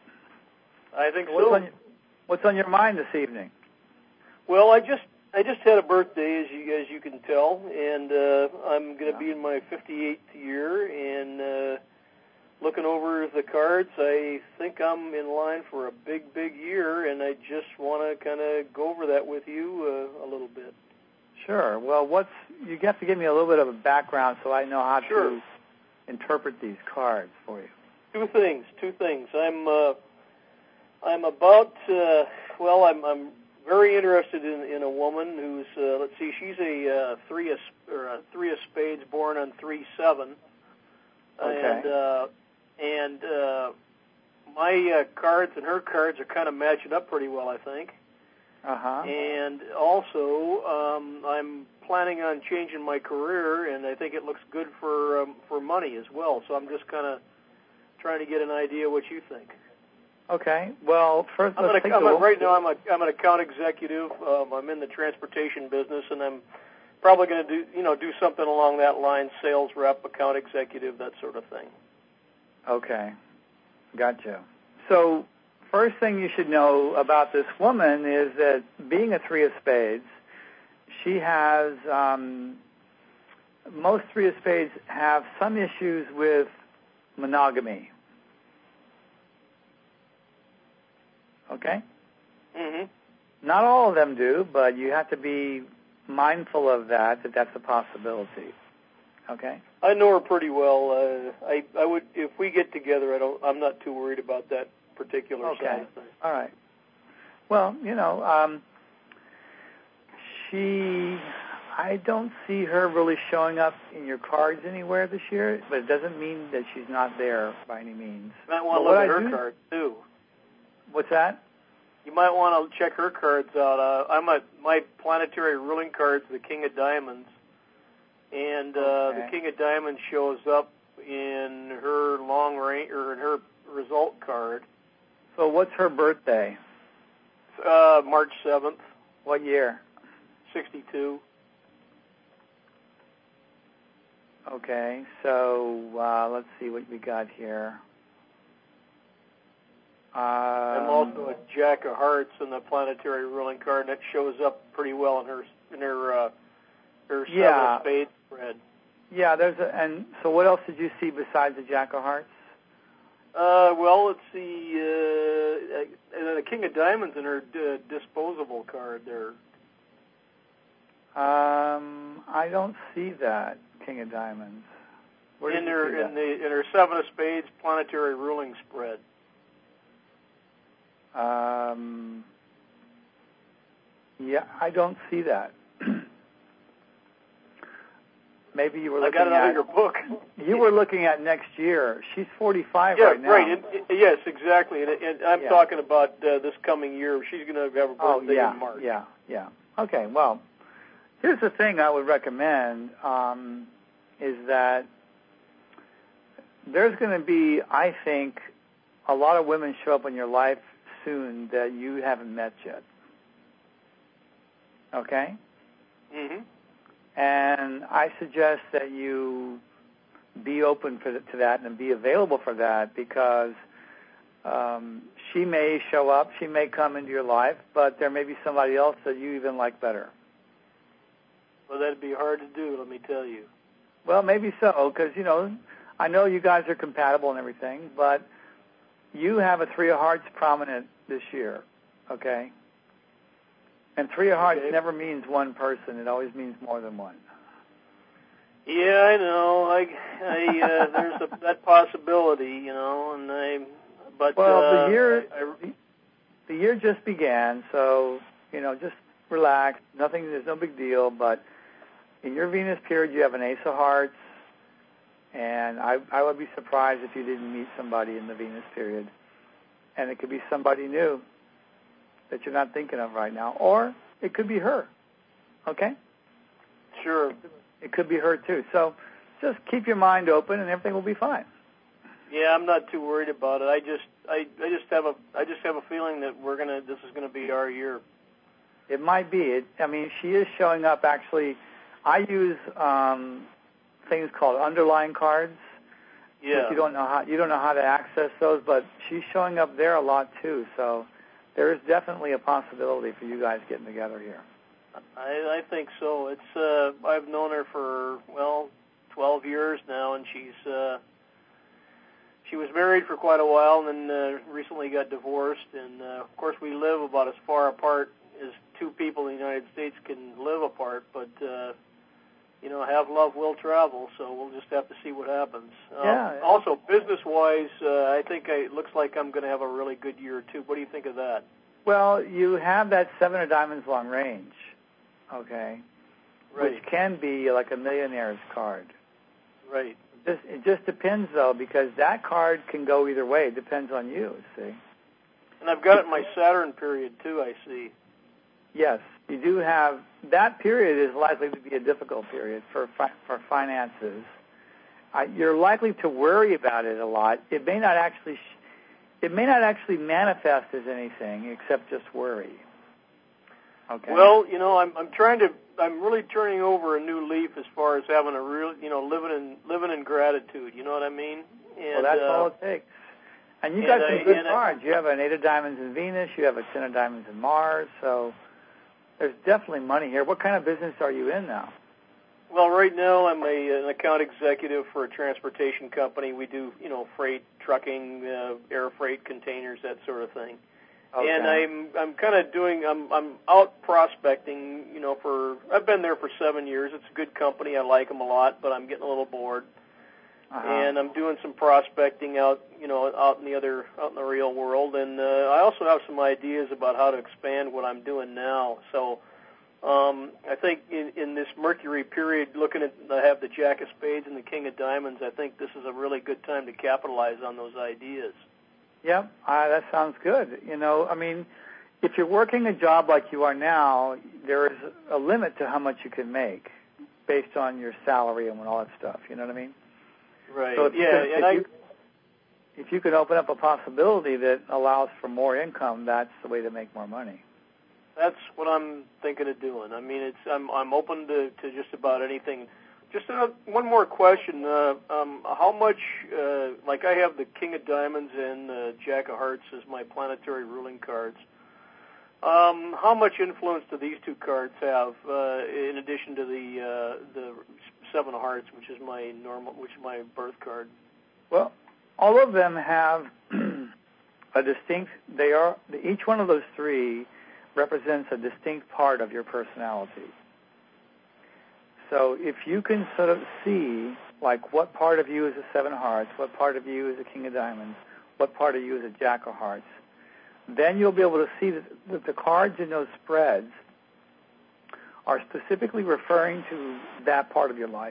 I think what's so. On your, what's on your mind this evening? Well, I just I just had a birthday, as you as you can tell, and uh, I'm going to be in my fifty-eighth year, and uh, looking over the cards, I think I'm in line for a big, big year, and I just want to kind of go over that with you uh, a little bit. Sure. Well, what's you have to give me a little bit of a background so I know how sure. to interpret these cards for you. Two things. Two things. I'm uh, I'm about uh, well. I'm I'm very interested in, in a woman who's uh, let's see. She's a uh, three of or a three of spades, born on three seven. Okay. And uh, and uh, my uh, cards and her cards are kind of matching up pretty well, I think. Uh-huh. And also, um, I'm planning on changing my career, and I think it looks good for um, for money as well. So I'm just kind of trying to get an idea what you think. Okay. Well, first, I'm let's an, take I'm a a, right now. I'm a I'm an account executive. Um, I'm in the transportation business, and I'm probably going to do you know do something along that line: sales rep, account executive, that sort of thing. Okay. Gotcha. So, first thing you should know about this woman is that being a three of spades, she has, um, most three of spades have some issues with monogamy. Okay? Mm-hmm. Not all of them do, but you have to be mindful of that, that that's a possibility. Okay? I know her pretty well. Uh, I I would if we get together. I don't. I'm not too worried about that particular okay. side of things. All right. Well, you know, um, she. I don't see her really showing up in your cards anywhere this year, but it doesn't mean that she's not there by any means. You might want but to look at I her do, cards too. What's that? You might want to check her cards out. Uh, I'm a my planetary ruling card's the King of Diamonds. And uh, okay. the King of Diamonds shows up in her long range or in her result card. So what's her birthday? Uh, March seventh. What year? sixty-two. Okay, so uh, let's see what we got here. Um, I'm also a Jack of Hearts in the planetary ruling card, and that shows up pretty well in her in her uh, her seven yeah. of spades spread. Yeah, there's a, and so what else did you see besides the Jack of Hearts? Uh, well, let's see, uh, uh, the King of Diamonds in her uh, disposable card there. Um, I don't see that King of Diamonds. Where did in you her see that? in the in her seven of spades planetary ruling spread. Um, yeah, I don't see that. Maybe you were looking I got it out at of your book. You were looking at next year. She's forty-five yeah, right now. right. It, it, yes, exactly. And, and I'm yeah. talking about uh, this coming year. She's going to have her birthday oh, yeah, in March. yeah, yeah. Okay, well, here's the thing I would recommend um, is that there's going to be, I think, a lot of women show up in your life soon that you haven't met yet. Okay? Mm-hmm. And I suggest that you be open for the, to that and be available for that because um, she may show up, she may come into your life, but there may be somebody else that you even like better. Well, that'd be hard to do, let me tell you. Well, maybe so, because, you know, I know you guys are compatible and everything, but you have a Three of Hearts prominent this year, okay? And Three of Hearts okay. never means one person. It always means more than one. Yeah, I know. I, I uh, there's a, that possibility, you know, and I, but well, uh, the year I, I, the, the year just began, so you know, just relax. Nothing. There's no big deal, but in your Venus period, you have an Ace of Hearts, and I, I would be surprised if you didn't meet somebody in the Venus period. And it could be somebody new that you're not thinking of right now, or it could be her, okay? Sure. It could be her, too. So just keep your mind open, and everything will be fine. Yeah, I'm not too worried about it. I just, I, I just have a, I just have a feeling that we're gonna, this is gonna be our year. It might be. It, I mean, she is showing up. Actually, I use um, things called underlying cards. Yeah. But you don't know how you don't know how to access those, but she's showing up there a lot too. So there is definitely a possibility for you guys getting together here. I, I think so. It's, uh, I've known her for well, twelve years now, and she's. Uh, She was married for quite a while and then uh, recently got divorced. And, uh, of course, we live about as far apart as two people in the United States can live apart. But, uh, you know, have love will travel, so we'll just have to see what happens. Um, yeah, yeah. Also, business-wise, uh, I think I, it looks like I'm going to have a really good year, too. What do you think of that? Well, you have that Seven of Diamonds long range, okay, right. which can be like a millionaire's card. Right. Just, it just depends, though, because that card can go either way. It depends on you, see. And I've got it in my Saturn period, too, I see. Yes, you do have. That period is likely to be a difficult period for fi- for finances. Uh, you're likely to worry about it a lot. It may not actually, sh- it may not actually manifest as anything except just worry. Okay. Well, you know, I'm I'm trying to I'm really turning over a new leaf as far as having a real, you know, living in living in gratitude. You know what I mean? well, And, that's uh, all it takes. And you and got some I, good and cards. I, You have an Eight of Diamonds in Venus. You have a Ten of Diamonds in Mars. So there's definitely money here. What kind of business are you in now? Well, right now I'm a, an account executive for a transportation company. We do, you know, freight, trucking, uh, air freight, containers, that sort of thing. Okay. And I'm I'm kind of doing I'm I'm out prospecting, you know, for I've been there for seven years. It's a good company. I like them a lot, but I'm getting a little bored. Uh-huh. And I'm doing some prospecting out, you know, out in the other out in the real world. And uh, I also have some ideas about how to expand what I'm doing now. So um, I think in, in this Mercury period, looking at I have the Jack of Spades and the King of Diamonds. I think this is a really good time to capitalize on those ideas. Yep, uh, that sounds good. You know, I mean, if you're working a job like you are now, there is a limit to how much you can make based on your salary and all that stuff. You know what I mean? Right. So if yeah, you could, and if I. You, if you could open up a possibility that allows for more income, that's the way to make more money. That's what I'm thinking of doing. I mean, it's I'm I'm open to, to just about anything. Just uh, one more question. Uh, um, how much, uh, like I have the King of Diamonds and the Jack of Hearts as my planetary ruling cards. Um, how much influence do these two cards have, uh, in addition to the uh, the Seven of Hearts, which is my normal, which is my birth card? Well, all of them have a distinct. They are each one of those three represents a distinct part of your personality. So if you can sort of see, like, what part of you is a Seven of Hearts, what part of you is a King of Diamonds, what part of you is a Jack of Hearts, then you'll be able to see that, that the cards in those spreads are specifically referring to that part of your life.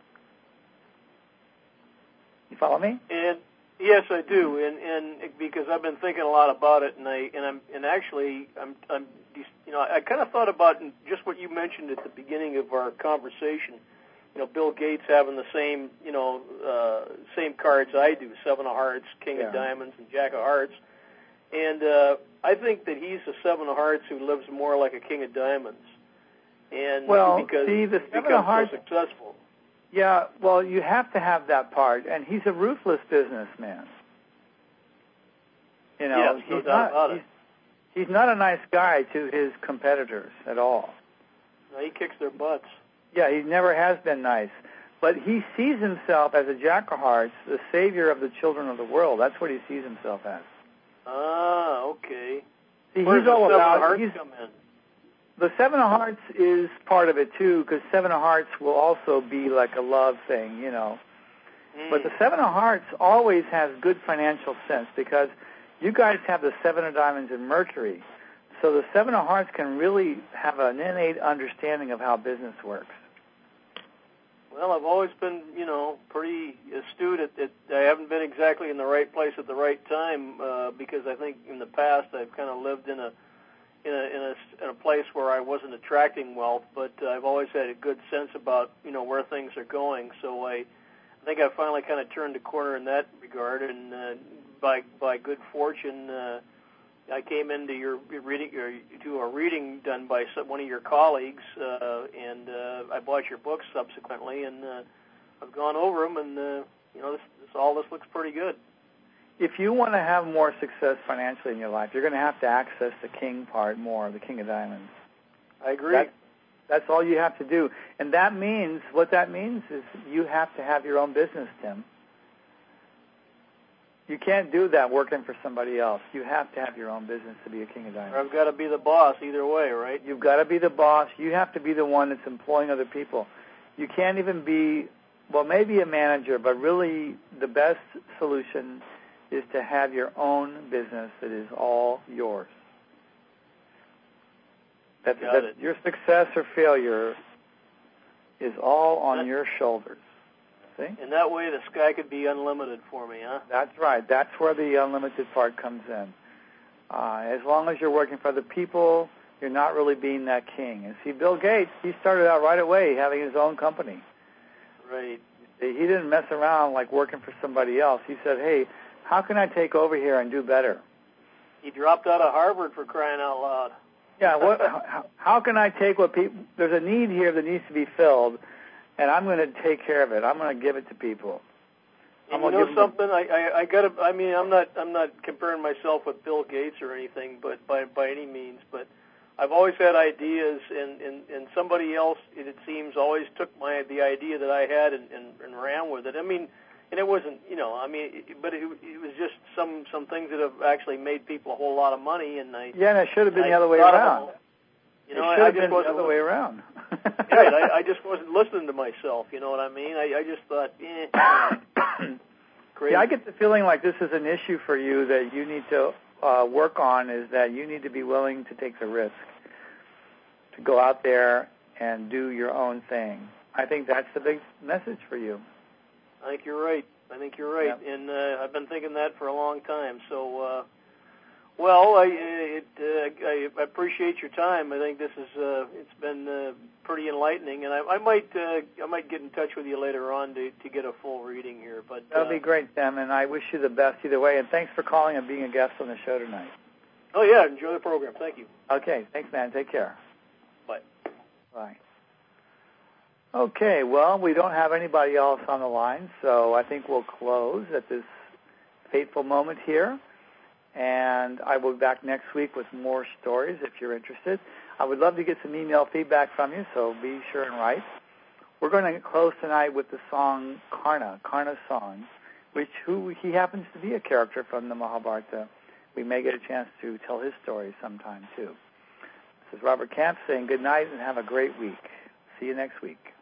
You follow me? And yes, I do, and and because I've been thinking a lot about it, and I and I'm and actually I'm I'm you know I kind of thought about just what you mentioned at the beginning of our conversation. You know, Bill Gates having the same you know uh, same cards I do: Seven of Hearts, King yeah. of Diamonds, and Jack of Hearts. And uh, I think that he's a Seven of Hearts who lives more like a King of Diamonds, and well, because see, the he's Seven become of Hearts, so successful. Yeah, well, you have to have that part, and he's a ruthless businessman. You know, yes, no he's doubt not. about he's, it. he's not a nice guy to his competitors at all. No, he kicks their butts. Yeah, he never has been nice. But he sees himself as a Jack of Hearts, the savior of the children of the world. That's what he sees himself as. Ah, okay. See, Where's he's all the Seven about. of Hearts He's, come in? The Seven of Hearts is part of it too, because Seven of Hearts will also be like a love thing, you know. Mm. But the Seven of Hearts always has good financial sense because you guys have the Seven of Diamonds in Mercury. So the Seven of Hearts can really have an innate understanding of how business works. Well, I've always been, you know, pretty astute at, at I haven't been exactly in the right place at the right time uh, because I think in the past I've kind of lived in a in a in a in a place where I wasn't attracting wealth, but uh, I've always had a good sense about, you know, where things are going. So I, I think I finally kind of turned the corner in that regard, and uh, by by good fortune, uh, I came into your reading or to a reading done by some, one of your colleagues, uh, and uh, I bought your books subsequently, and uh, I've gone over them, and uh, you know, this, this all this looks pretty good. If you want to have more success financially in your life, you're going to have to access the king part more, the king of diamonds. I agree. That's, that's all you have to do, and that means what that means is you have to have your own business, Tim. You can't do that working for somebody else. You have to have your own business to be a king of diamonds. Or I've got to be the boss either way, right? You've got to be the boss. You have to be the one that's employing other people. You can't even be, well, maybe a manager, but really the best solution is to have your own business that is all yours. That, got that it. Your success or failure is all on that, your shoulders. See? And that way the sky could be unlimited for me, huh? That's right. That's where the unlimited part comes in. Uh, as long as you're working for other people, you're not really being that king. And see, Bill Gates, he started out right away having his own company. Right. He didn't mess around like working for somebody else. He said, hey, how can I take over here and do better? He dropped out of Harvard, for crying out loud. Yeah, what, how, how can I take what people, there's a need here that needs to be filled, and I'm going to take care of it. I'm going to give it to people. And you know something? I, I, I got to. I mean, I'm not. I'm not comparing myself with Bill Gates or anything, but by by any means. But I've always had ideas, and, and, and somebody else, it, it seems, always took my the idea that I had and, and, and ran with it. I mean, and it wasn't, you know, I mean, it, but it, it was just some some things that have actually made people a whole lot of money, and I. Yeah, and it should have been the other way around. You know, it should I, have I just been wasn't the other way around. Right, I, I just wasn't listening to myself. You know what I mean? I, I just thought, eh. Crazy. Yeah, I get the feeling like this is an issue for you that you need to uh, work on. Is that you need to be willing to take the risk to go out there and do your own thing. I think that's the big message for you. I think you're right. I think you're right, yep. and uh, I've been thinking that for a long time. So. Uh, Well, I, it, uh, I appreciate your time. I think this is uh, it's been uh, pretty enlightening, and I, I might uh, I might get in touch with you later on to, to get a full reading here. But that'll uh, be great, Tim, and I wish you the best either way. And thanks for calling and being a guest on the show tonight. Oh yeah, enjoy the program. Thank you. Okay, thanks, man. Take care. Bye. Bye. Okay, well, we don't have anybody else on the line, so I think we'll close at this fateful moment here. And I will be back next week with more stories if you're interested. I would love to get some email feedback from you, so be sure and write. We're going to close tonight with the song Karna, Karna's song, which who he happens to be a character from the Mahabharata. We may get a chance to tell his story sometime, too. This is Robert Camp saying good night and have a great week. See you next week.